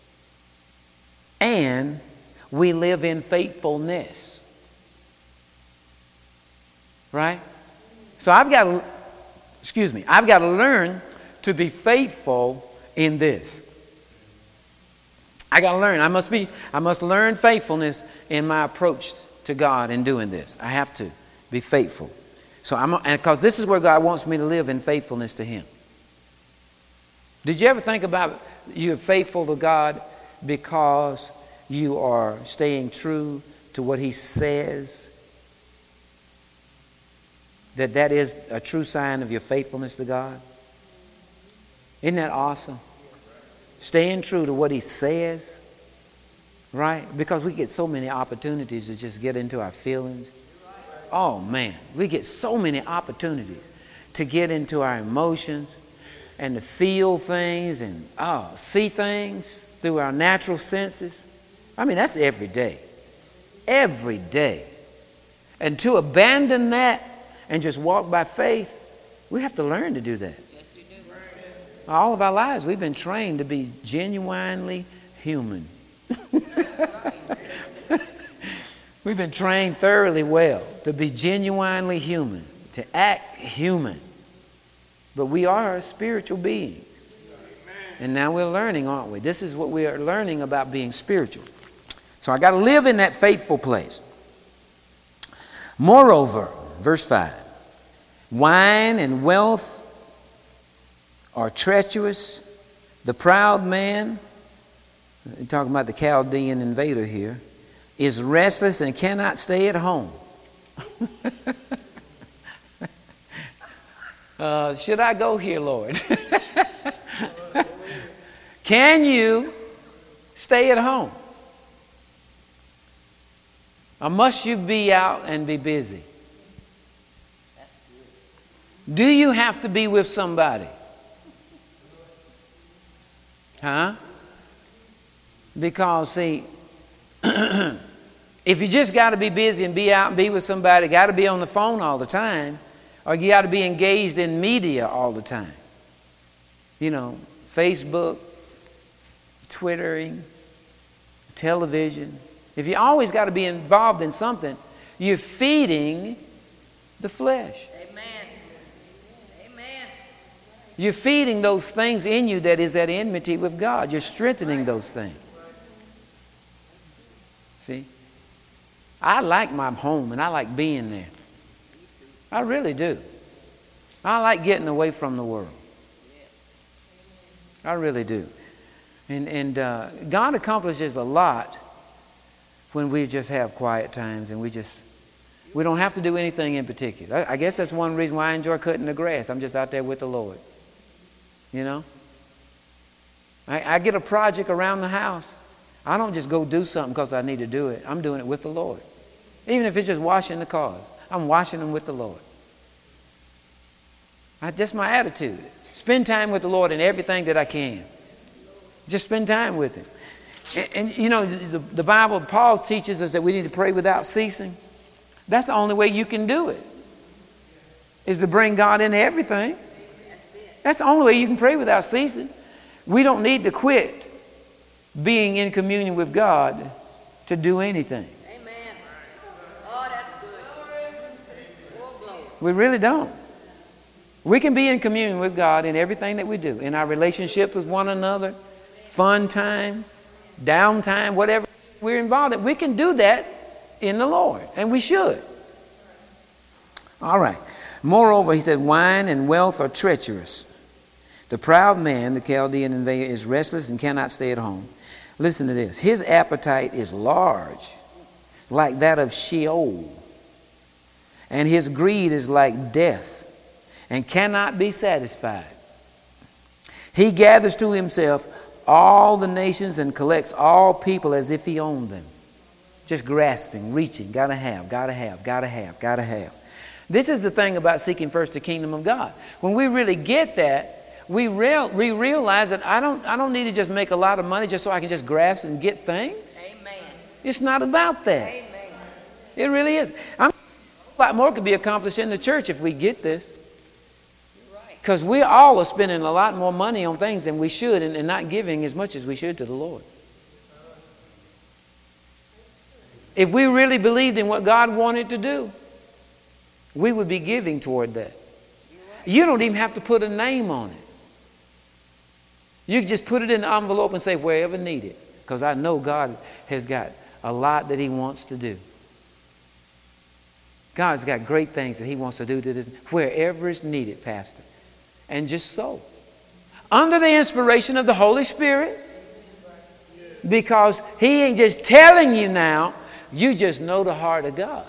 And we live in faithfulness. Right? So I've got to learn to be faithful in this. I got to learn. I must learn faithfulness in my approach to God in doing this. I have to be faithful. So because this is where God wants me to live, in faithfulness to Him. Did you ever think about you're faithful to God because you are staying true to what He says? That is a true sign of your faithfulness to God? Isn't that awesome? Staying true to what He says, right? Because we get so many opportunities to just get into our feelings. Oh man, we get so many opportunities to get into our emotions and to feel things and see things through our natural senses. I mean, that's every day. Every day. And to abandon that and just walk by faith, we have to learn to do that. All of our lives, we've been trained to be genuinely human. We've been trained thoroughly well to be genuinely human, to act human. But we are spiritual beings. And now we're learning, aren't we? This is what we are learning about being spiritual. So I got to live in that faithful place. Moreover, verse 5, wine and wealth are treacherous. The proud man, talking about the Chaldean invader here, is restless and cannot stay at home. Should I go here, Lord? Can you stay at home? Or must you be out and be busy? Do you have to be with somebody? Huh? Because, see, if you just got to be busy and be out and be with somebody, got to be on the phone all the time, or you got to be engaged in media all the time. You know, Facebook, Twittering, television. If you always got to be involved in something, you're feeding the flesh. Amen. Amen. You're feeding those things in you that is at enmity with God. You're strengthening those things. See? I like my home and I like being there. I really do. I like getting away from the world. I really do. And God accomplishes a lot when we just have quiet times and we don't have to do anything in particular. I guess that's one reason why I enjoy cutting the grass. I'm just out there with the Lord. You know? I get a project around the house. I don't just go do something because I need to do it. I'm doing it with the Lord. Even if it's just washing the cars, I'm washing them with the Lord. That's my attitude. Spend time with the Lord in everything that I can. Just spend time with Him. And you know, the Bible, Paul teaches us that we need to pray without ceasing. That's the only way you can do it, is to bring God into everything. That's the only way you can pray without ceasing. We don't need to quit being in communion with God to do anything. Amen. Oh, that's good. Oh, glory. We really don't. We can be in communion with God in everything that we do, in our relationships with one another, fun time, downtime, whatever we're involved in. We can do that in the Lord, and we should. All right. Moreover, he said, wine and wealth are treacherous. The proud man, the Chaldean invader, is restless and cannot stay at home. Listen to this. His appetite is large, like that of Sheol, and his greed is like death, and cannot be satisfied. He gathers to himself all the nations and collects all people as if he owned them. Just grasping, reaching, gotta have, gotta have, gotta have, gotta have. This is the thing about seeking first the kingdom of God. When we really get that, we realize that I don't need to just make a lot of money just so I can just grasp and get things. Amen. It's not about that. Amen. It really is. A lot more could be accomplished in the church if we get this. Because we all are spending a lot more money on things than we should and not giving as much as we should to the Lord. If we really believed in what God wanted to do, we would be giving toward that. You don't even have to put a name on it. You can just put it in the envelope and say, wherever needed. Because I know God has got a lot that He wants to do. God's got great things that He wants to do to this, wherever it's needed, Pastor. And just so. Under the inspiration of the Holy Spirit. Because He ain't just telling you now, you just know the heart of God.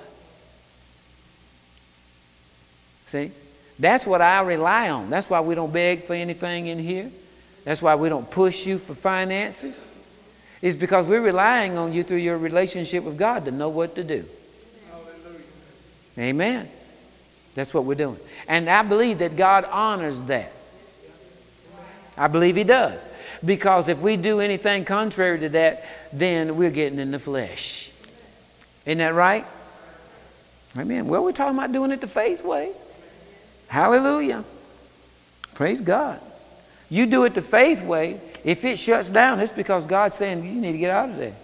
See? That's what I rely on. That's why we don't beg for anything in here. That's why we don't push you for finances. It's because we're relying on you through your relationship with God to know what to do. Hallelujah. Amen. That's what we're doing. And I believe that God honors that. I believe He does. Because if we do anything contrary to that, then we're getting in the flesh. Isn't that right? Amen. Well, we're talking about doing it the faith way. Hallelujah. Praise God. You do it the faith way. If it shuts down, it's because God's saying you need to get out of there.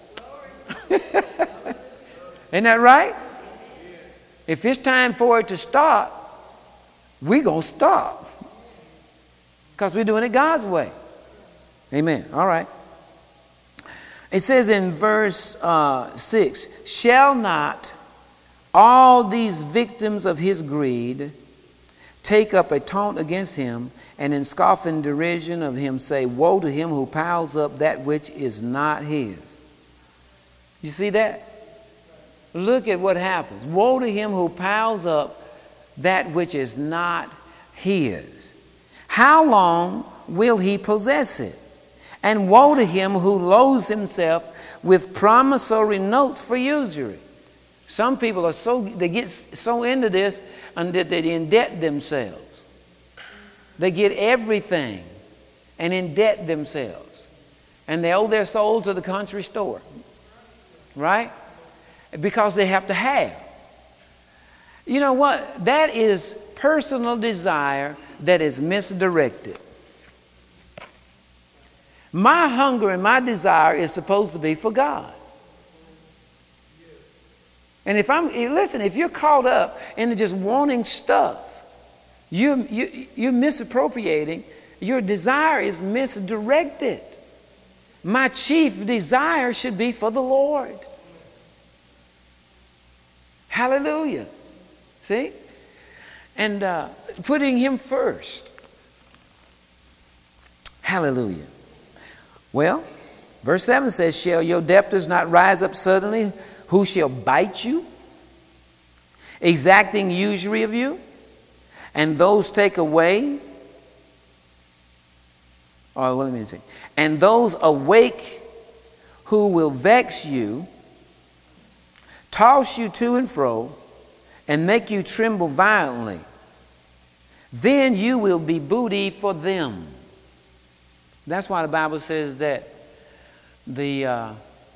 Isn't that right? If it's time for it to stop, we're going to stop. Because we're doing it God's way. Amen. All right. It says in verse 6, shall not all these victims of his greed take up a taunt against him, and in scoffing derision of him say, woe to him who piles up that which is not his. You see that? Look at what happens. Woe to him who piles up that which is not his. How long will he possess it? And woe to him who loads himself with promissory notes for usury. Some people they get so into this and that they indebt themselves. They get everything and indebt themselves. And they owe their soul to the country store. Right? Because they have to have. You know what? That is personal desire that is misdirected. My hunger and my desire is supposed to be for God. And if you're caught up into just wanting stuff, you're misappropriating. Your desire is misdirected. My chief desire should be for the Lord. Hallelujah. See? And putting Him first. Hallelujah. Well, verse 7 says, shall your debtors not rise up suddenly, who shall bite you, exacting usury of you, and those take away, and those awake who will vex you, toss you to and fro, and make you tremble violently. Then you will be booty for them. That's why the Bible says that the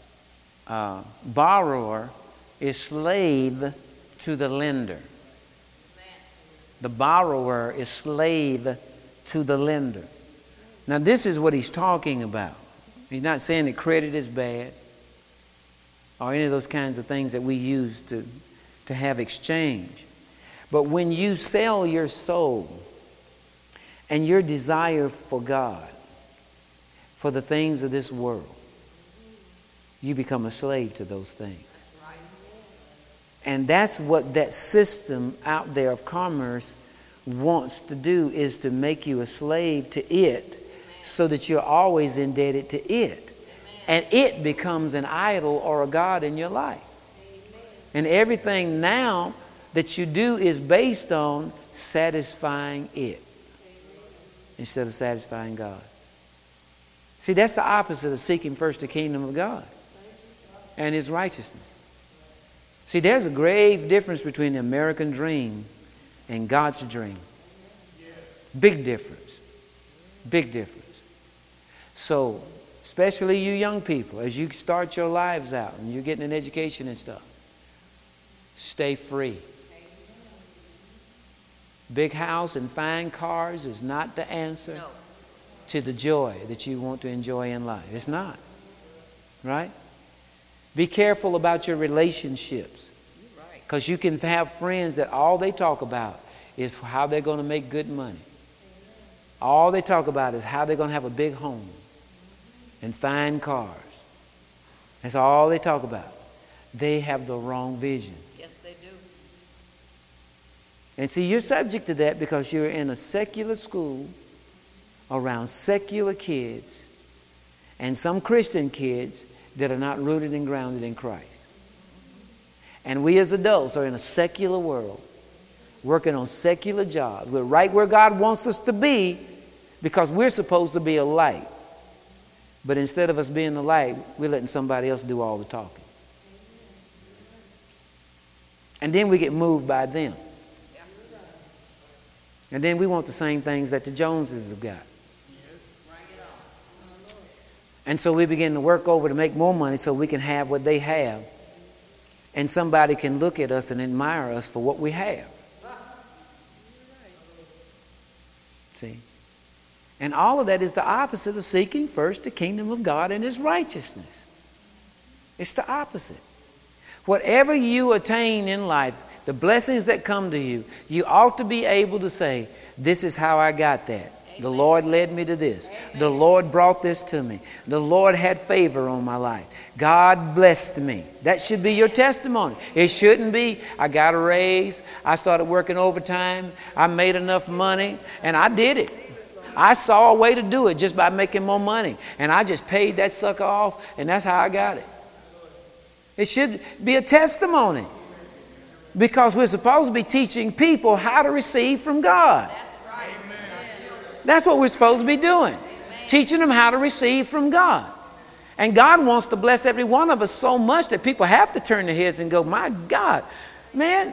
borrower is slave to the lender. The borrower is slave to the lender. Now this is what he's talking about. He's not saying that credit is bad or any of those kinds of things that we use to have exchange. But when you sell your soul and your desire for God, for the things of this world, you become a slave to those things. And that's what that system out there of commerce wants to do, is to make you a slave to it so that you're always indebted to it. And it becomes an idol or a god in your life. And everything now that you do is based on satisfying it instead of satisfying God. See, that's the opposite of seeking first the kingdom of God and His righteousness. See, there's a grave difference between the American dream and God's dream. Big difference. Big difference. So, especially you young people, as you start your lives out and you're getting an education and stuff, stay free. Big house and fine cars is not the answer to the joy that you want to enjoy in life. It's not. Right? Be careful about your relationships. Because you can have friends that all they talk about is how they're going to make good money. All they talk about is how they're going to have a big home and fine cars. That's all they talk about. They have the wrong vision. Yes, they do. And see, you're subject to that because you're in a secular school around secular kids and some Christian kids that are not rooted and grounded in Christ. And we as adults are in a secular world, working on secular jobs. We're right where God wants us to be because we're supposed to be a light. But instead of us being the light, we're letting somebody else do all the talking. And then we get moved by them. And then we want the same things that the Joneses have got. And so we begin to work over to make more money so we can have what they have. And somebody can look at us and admire us for what we have. See? And all of that is the opposite of seeking first the kingdom of God and His righteousness. It's the opposite. Whatever you attain in life, the blessings that come to you, you ought to be able to say, this is how I got that. The Lord led me to this. The Lord brought this to me. The Lord had favor on my life. God blessed me. That should be your testimony. It shouldn't be, I got a raise, I started working overtime, I made enough money, and I did it. I saw a way to do it just by making more money. And I just paid that sucker off, and that's how I got it. It should be a testimony. Because we're supposed to be teaching people how to receive from God. That's what we're supposed to be doing. Teaching them how to receive from God. And God wants to bless every one of us so much that people have to turn their heads and go, my God, man,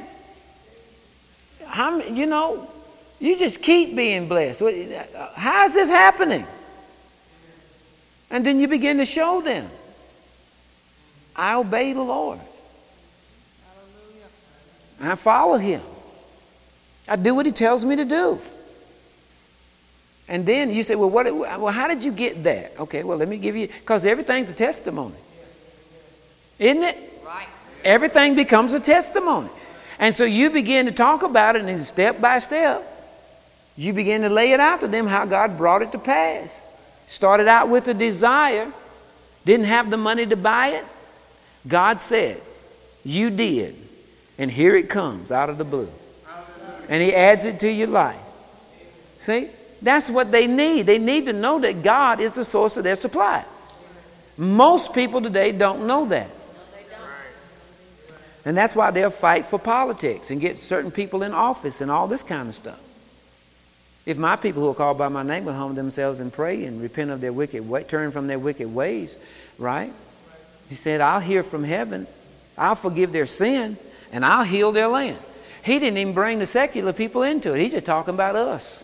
you just keep being blessed. How is this happening? And then you begin to show them. I obey the Lord. I follow Him. I do what He tells me to do. And then you say, well, how did you get that? Okay, well, let me give you, because everything's a testimony. Isn't it? Right. Everything becomes a testimony. And so you begin to talk about it, and step by step, you begin to lay it out to them how God brought it to pass. Started out with a desire, didn't have the money to buy it. God said, you did. And here it comes out of the blue. And He adds it to your life. See? That's what they need. They need to know that God is the source of their supply. Most people today don't know that. And that's why they'll fight for politics and get certain people in office and all this kind of stuff. If my people who are called by my name will humble themselves and pray and repent of their wicked way, turn from their wicked ways, right? He said, I'll hear from heaven, I'll forgive their sin, and I'll heal their land. He didn't even bring the secular people into it. He's just talking about us.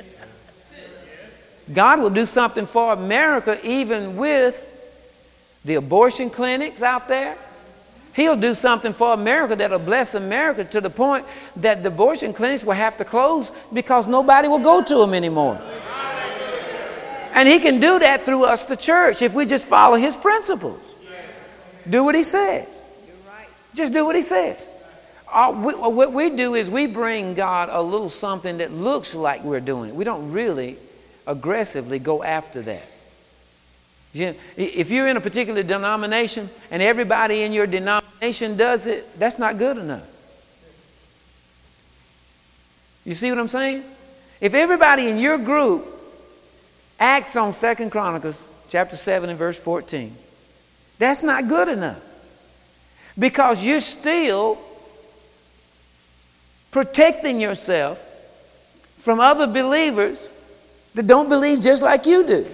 God will do something for America even with the abortion clinics out there. He'll do something for America that'll bless America to the point that the abortion clinics will have to close because nobody will go to them anymore. And He can do that through us, the church, if we just follow His principles. Do what He said. Just do what He said. What we do is we bring God a little something that looks like we're doing it. We don't really aggressively go after that. If you're in a particular denomination and everybody in your denomination does it, that's not good enough. You see what I'm saying? If everybody in your group acts on 2 Chronicles chapter 7 and verse 14, that's not good enough. Because you're still protecting yourself from other believers that don't believe just like you do.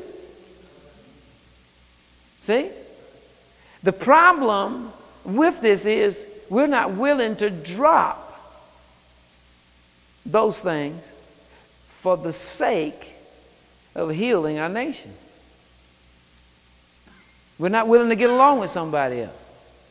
See? The problem with this is we're not willing to drop those things for the sake of healing our nation. We're not willing to get along with somebody else.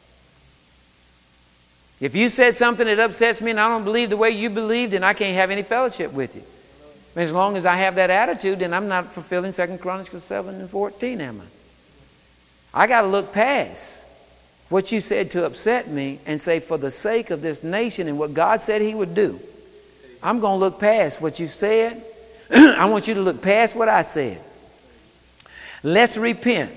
If you said something that upsets me and I don't believe the way you believe, then I can't have any fellowship with you. As long as I have that attitude, then I'm not fulfilling 2 Chronicles 7:14, am I? I got to look past what you said to upset me and say, for the sake of this nation and what God said he would do, I'm going to look past what you said. I want you to look past what I said. Let's repent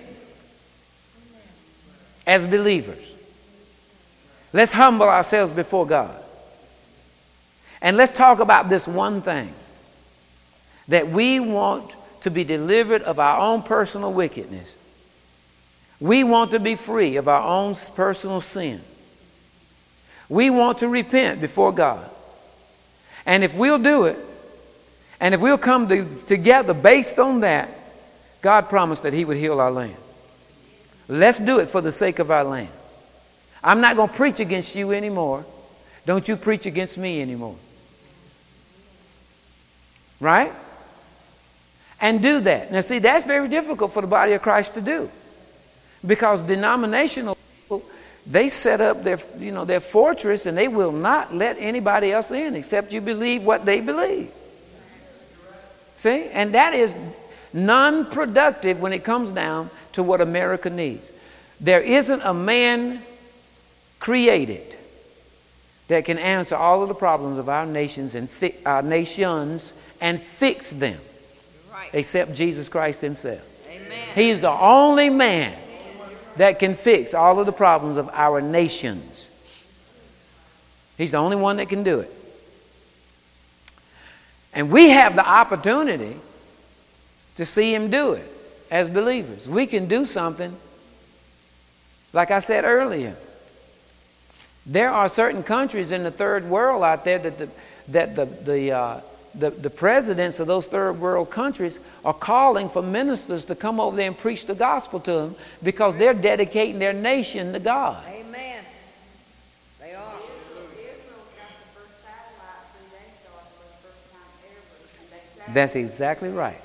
as believers. Let's humble ourselves before God. And let's talk about this one thing. That we want to be delivered of our own personal wickedness. We want to be free of our own personal sin. We want to repent before God. And if we'll do it, and if we'll come together based on that, God promised that he would heal our land. Let's do it for the sake of our land. I'm not going to preach against you anymore. Don't you preach against me anymore. Right? And do that. Now see, that's very difficult for the body of Christ to do. Because denominational people, they set up their fortress and they will not let anybody else in except you believe what they believe. See? And that is non-productive when it comes down to what America needs. There isn't a man created that can answer all of the problems of our nations and fix them. Except Jesus Christ himself. Amen. He is the only man that can fix all of the problems of our nations. He's the only one that can do it. And we have the opportunity to see him do it as believers. We can do something, like I said earlier. There are certain countries in the third world out there that the presidents of those third world countries are calling for ministers to come over there and preach the gospel to them because they're dedicating their nation to God. Amen. They are. That's exactly right.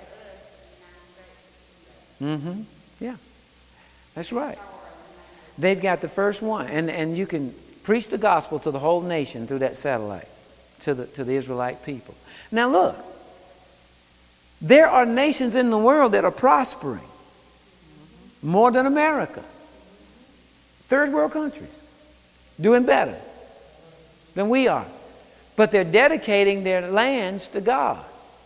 Mm-hmm. Yeah. That's right. They've got the first one. And you can preach the gospel to the whole nation through that satellite, to the Israelite people. Now look, there are nations in the world that are prospering more than America. Third world countries doing better than we are. But they're dedicating their lands to God.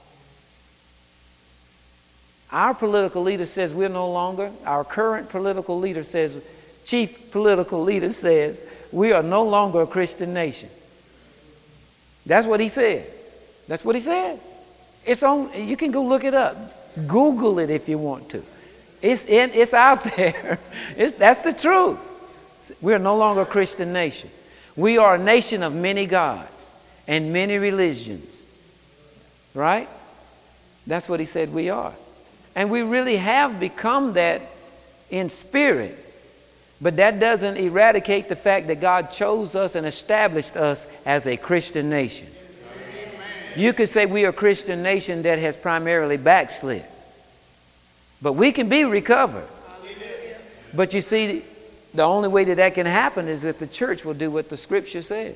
Our political leader says we're no longer, our current political leader says, chief political leader says, we are no longer a Christian nation. That's what he said. That's what he said. It's on. You can go look it up. Google it if you want to. It's out there. That's the truth. We are no longer a Christian nation. We are a nation of many gods and many religions. Right? That's what he said we are. And we really have become that in spirit. But that doesn't eradicate the fact that God chose us and established us as a Christian nation. You could say we are a Christian nation that has primarily backslid. But we can be recovered. But you see, the only way that can happen is if the church will do what the Scripture says.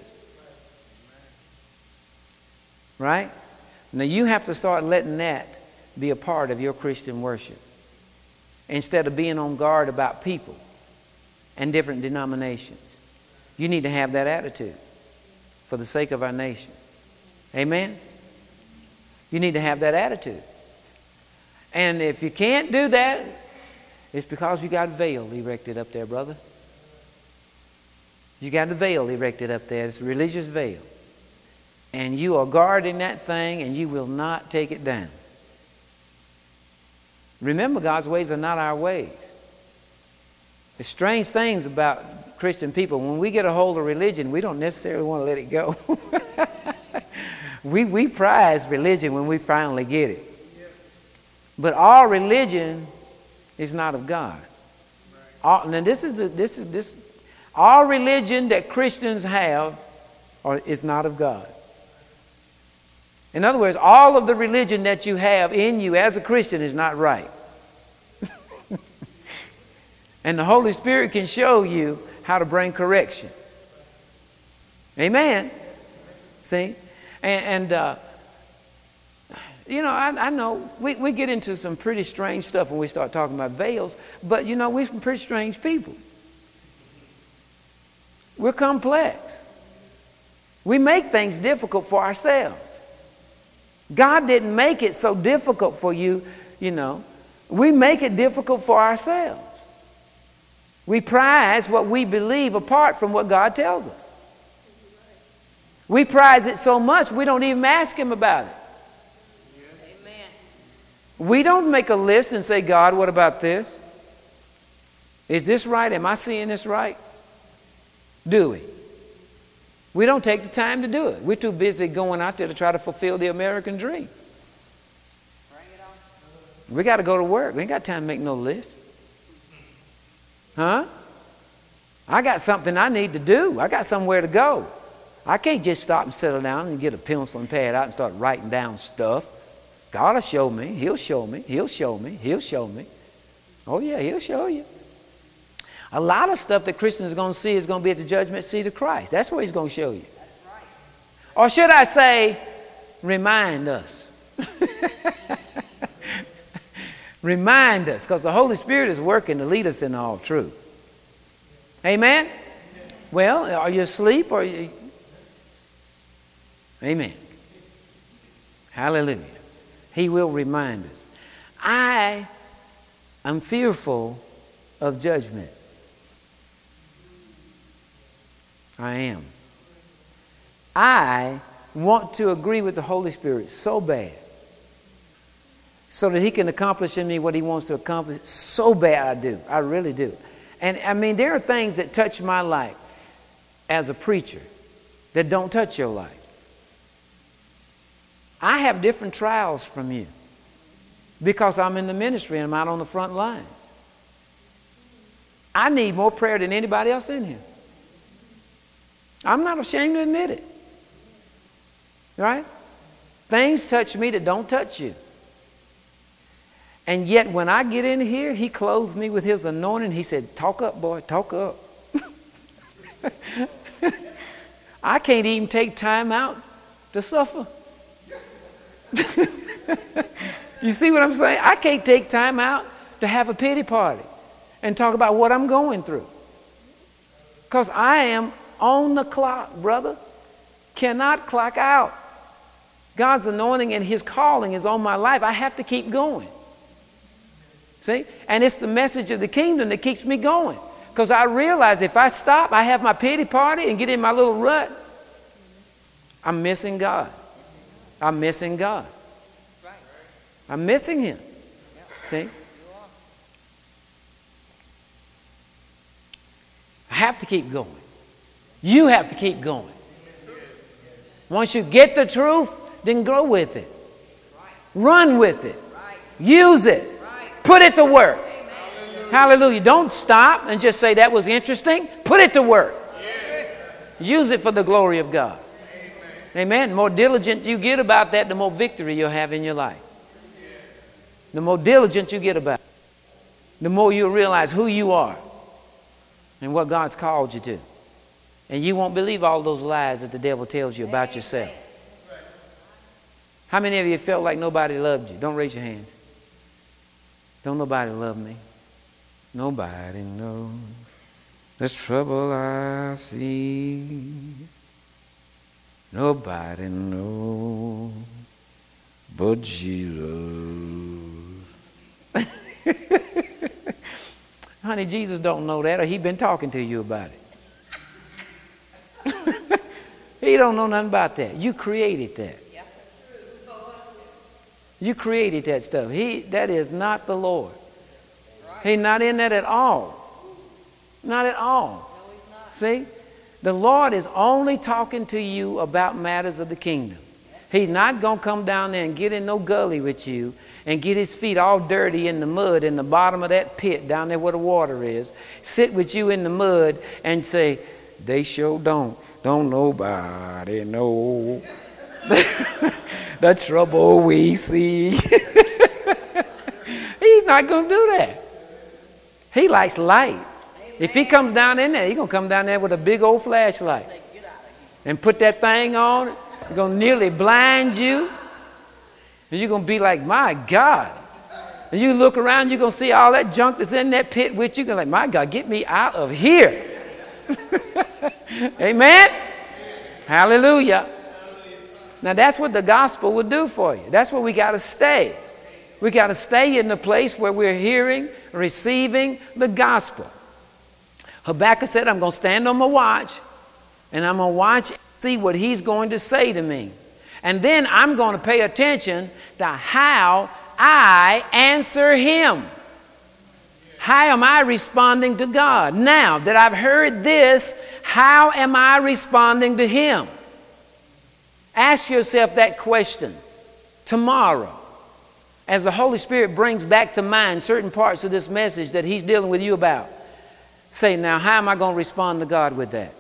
Right? Now you have to start letting that be a part of your Christian worship. Instead of being on guard about people and different denominations. You need to have that attitude for the sake of our nation. Amen? You need to have that attitude. And if you can't do that, it's because you got a veil erected up there, brother. You got a veil erected up there. It's a religious veil. And you are guarding that thing and you will not take it down. Remember, God's ways are not our ways. The strange things about Christian people, when we get a hold of religion, we don't necessarily want to let it go. We prize religion when we finally get it. But all religion is not of God. All religion that Christians have is not of God. In other words, all of the religion that you have in you as a Christian is not right. And the Holy Spirit can show you how to bring correction. Amen. See? And you know, I know we get into some pretty strange stuff when we start talking about veils, but you know, we're some pretty strange people. We're complex. We make things difficult for ourselves. God didn't make it so difficult for you, you know. We make it difficult for ourselves. We prize what we believe apart from what God tells us. We prize it so much we don't even ask Him about it. Amen. We don't make a list and say, God, what about this? Is this right? Am I seeing this right? Do we? We don't take the time to do it. We're too busy going out there to try to fulfill the American dream. Bring it on. We got to go to work. We ain't got time to make no list. Huh? I got something I need to do. I got somewhere to go. I can't just stop and settle down and get a pencil and pad out and start writing down stuff. God will show me. He'll show me. He'll show me. He'll show me. Oh, yeah, He'll show you. A lot of stuff that Christians are going to see is going to be at the judgment seat of Christ. That's where He's going to show you. That's right. Or should I say, remind us. Remind us, because the Holy Spirit is working to lead us in all truth. Amen? Well, are you asleep or you... Amen. Hallelujah. He will remind us. I am fearful of judgment. I am. I want to agree with the Holy Spirit so bad, so that He can accomplish in me what He wants to accomplish. So bad I do. I really do. And I mean, there are things that touch my life as a preacher that don't touch your life. I have different trials from you because I'm in the ministry and I'm out on the front line. I need more prayer than anybody else in here. I'm not ashamed to admit it. Right? Things touch me that don't touch you. And yet when I get in here, He clothes me with His anointing. He said, talk up, boy, talk up. I can't even take time out to suffer. You see what I'm saying? I can't take time out to have a pity party and talk about what I'm going through. Because I am on the clock, brother. Cannot clock out. God's anointing and His calling is on my life. I have to keep going. See? And it's the message of the kingdom that keeps me going. Because I realize if I stop, I have my pity party and get in my little rut, I'm missing God. I'm missing God. I'm missing Him. See? I have to keep going. You have to keep going. Once you get the truth, then go with it. Run with it. Use it. Put it to work. Hallelujah. Don't stop and just say that was interesting. Put it to work. Use it for the glory of God. Amen. The more diligent you get about that, the more victory you'll have in your life. The more diligent you get about it, the more you'll realize who you are and what God's called you to. And you won't believe all those lies that the devil tells you about yourself. How many of you felt like nobody loved you? Don't raise your hands. Don't nobody love me. Nobody knows the trouble I see. Nobody knows but Jesus. Honey, Jesus don't know that, or He been talking to you about it. He don't know nothing about that. You created that. You created that stuff. That is not the Lord. He's not in that at all. Not at all. See? The Lord is only talking to you about matters of the kingdom. He's not going to come down there and get in no gully with you and get His feet all dirty in the mud in the bottom of that pit down there where the water is. Sit with you in the mud and say, they sure don't. Don't nobody know. The trouble we see. He's not going to do that. He likes light. If he comes down in there, he's going to come down there with a big old flashlight and put that thing on. It's going to nearly blind you. And you're going to be like, my God. And you look around, you're going to see all that junk that's in that pit with you. You're going to be like, my God, get me out of here. Amen? Hallelujah. Now that's what the gospel will do for you. That's where we got to stay. We got to stay in the place where we're hearing, receiving the gospel. Habakkuk said, I'm going to stand on my watch, and I'm going to watch and see what he's going to say to me. And then I'm going to pay attention to how I answer him. How am I responding to God? Now that I've heard this, how am I responding to him? Ask yourself that question tomorrow as the Holy Spirit brings back to mind certain parts of this message that he's dealing with you about. Say, now, how am I going to respond to God with that?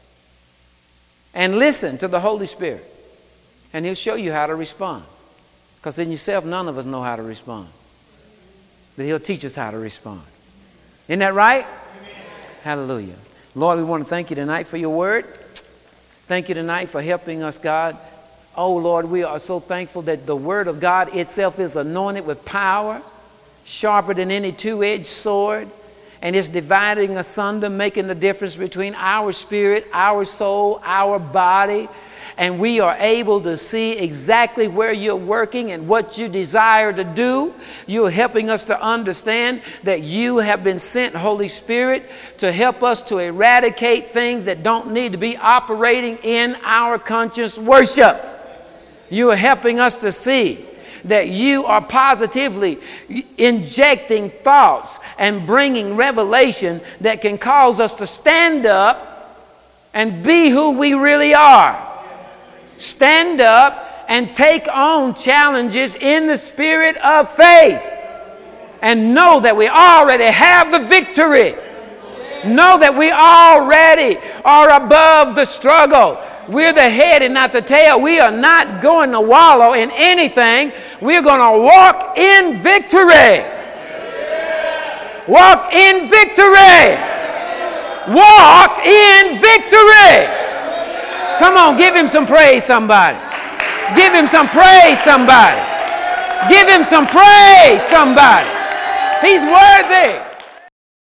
And listen to the Holy Spirit, and he'll show you how to respond. Because in yourself, none of us know how to respond. But he'll teach us how to respond. Isn't that right? Amen. Hallelujah. Lord, we want to thank you tonight for your word. Thank you tonight for helping us, God. Oh, Lord, we are so thankful that the word of God itself is anointed with power, sharper than any two-edged sword, and it's dividing asunder, making the difference between our spirit, our soul, our body. And we are able to see exactly where you're working and what you desire to do. You're helping us to understand that you have been sent, Holy Spirit, to help us to eradicate things that don't need to be operating in our conscious worship. You are helping us to see that you are positively injecting thoughts and bringing revelation that can cause us to stand up and be who we really are. Stand up and take on challenges in the spirit of faith. And know that we already have the victory. Know that we already are above the struggle. We're the head and not the tail. We are not going to wallow in anything. We're going to walk in victory. Walk in victory. Walk in victory. Come on, give him some praise, somebody. Give him some praise, somebody. Give him some praise, somebody. He's worthy.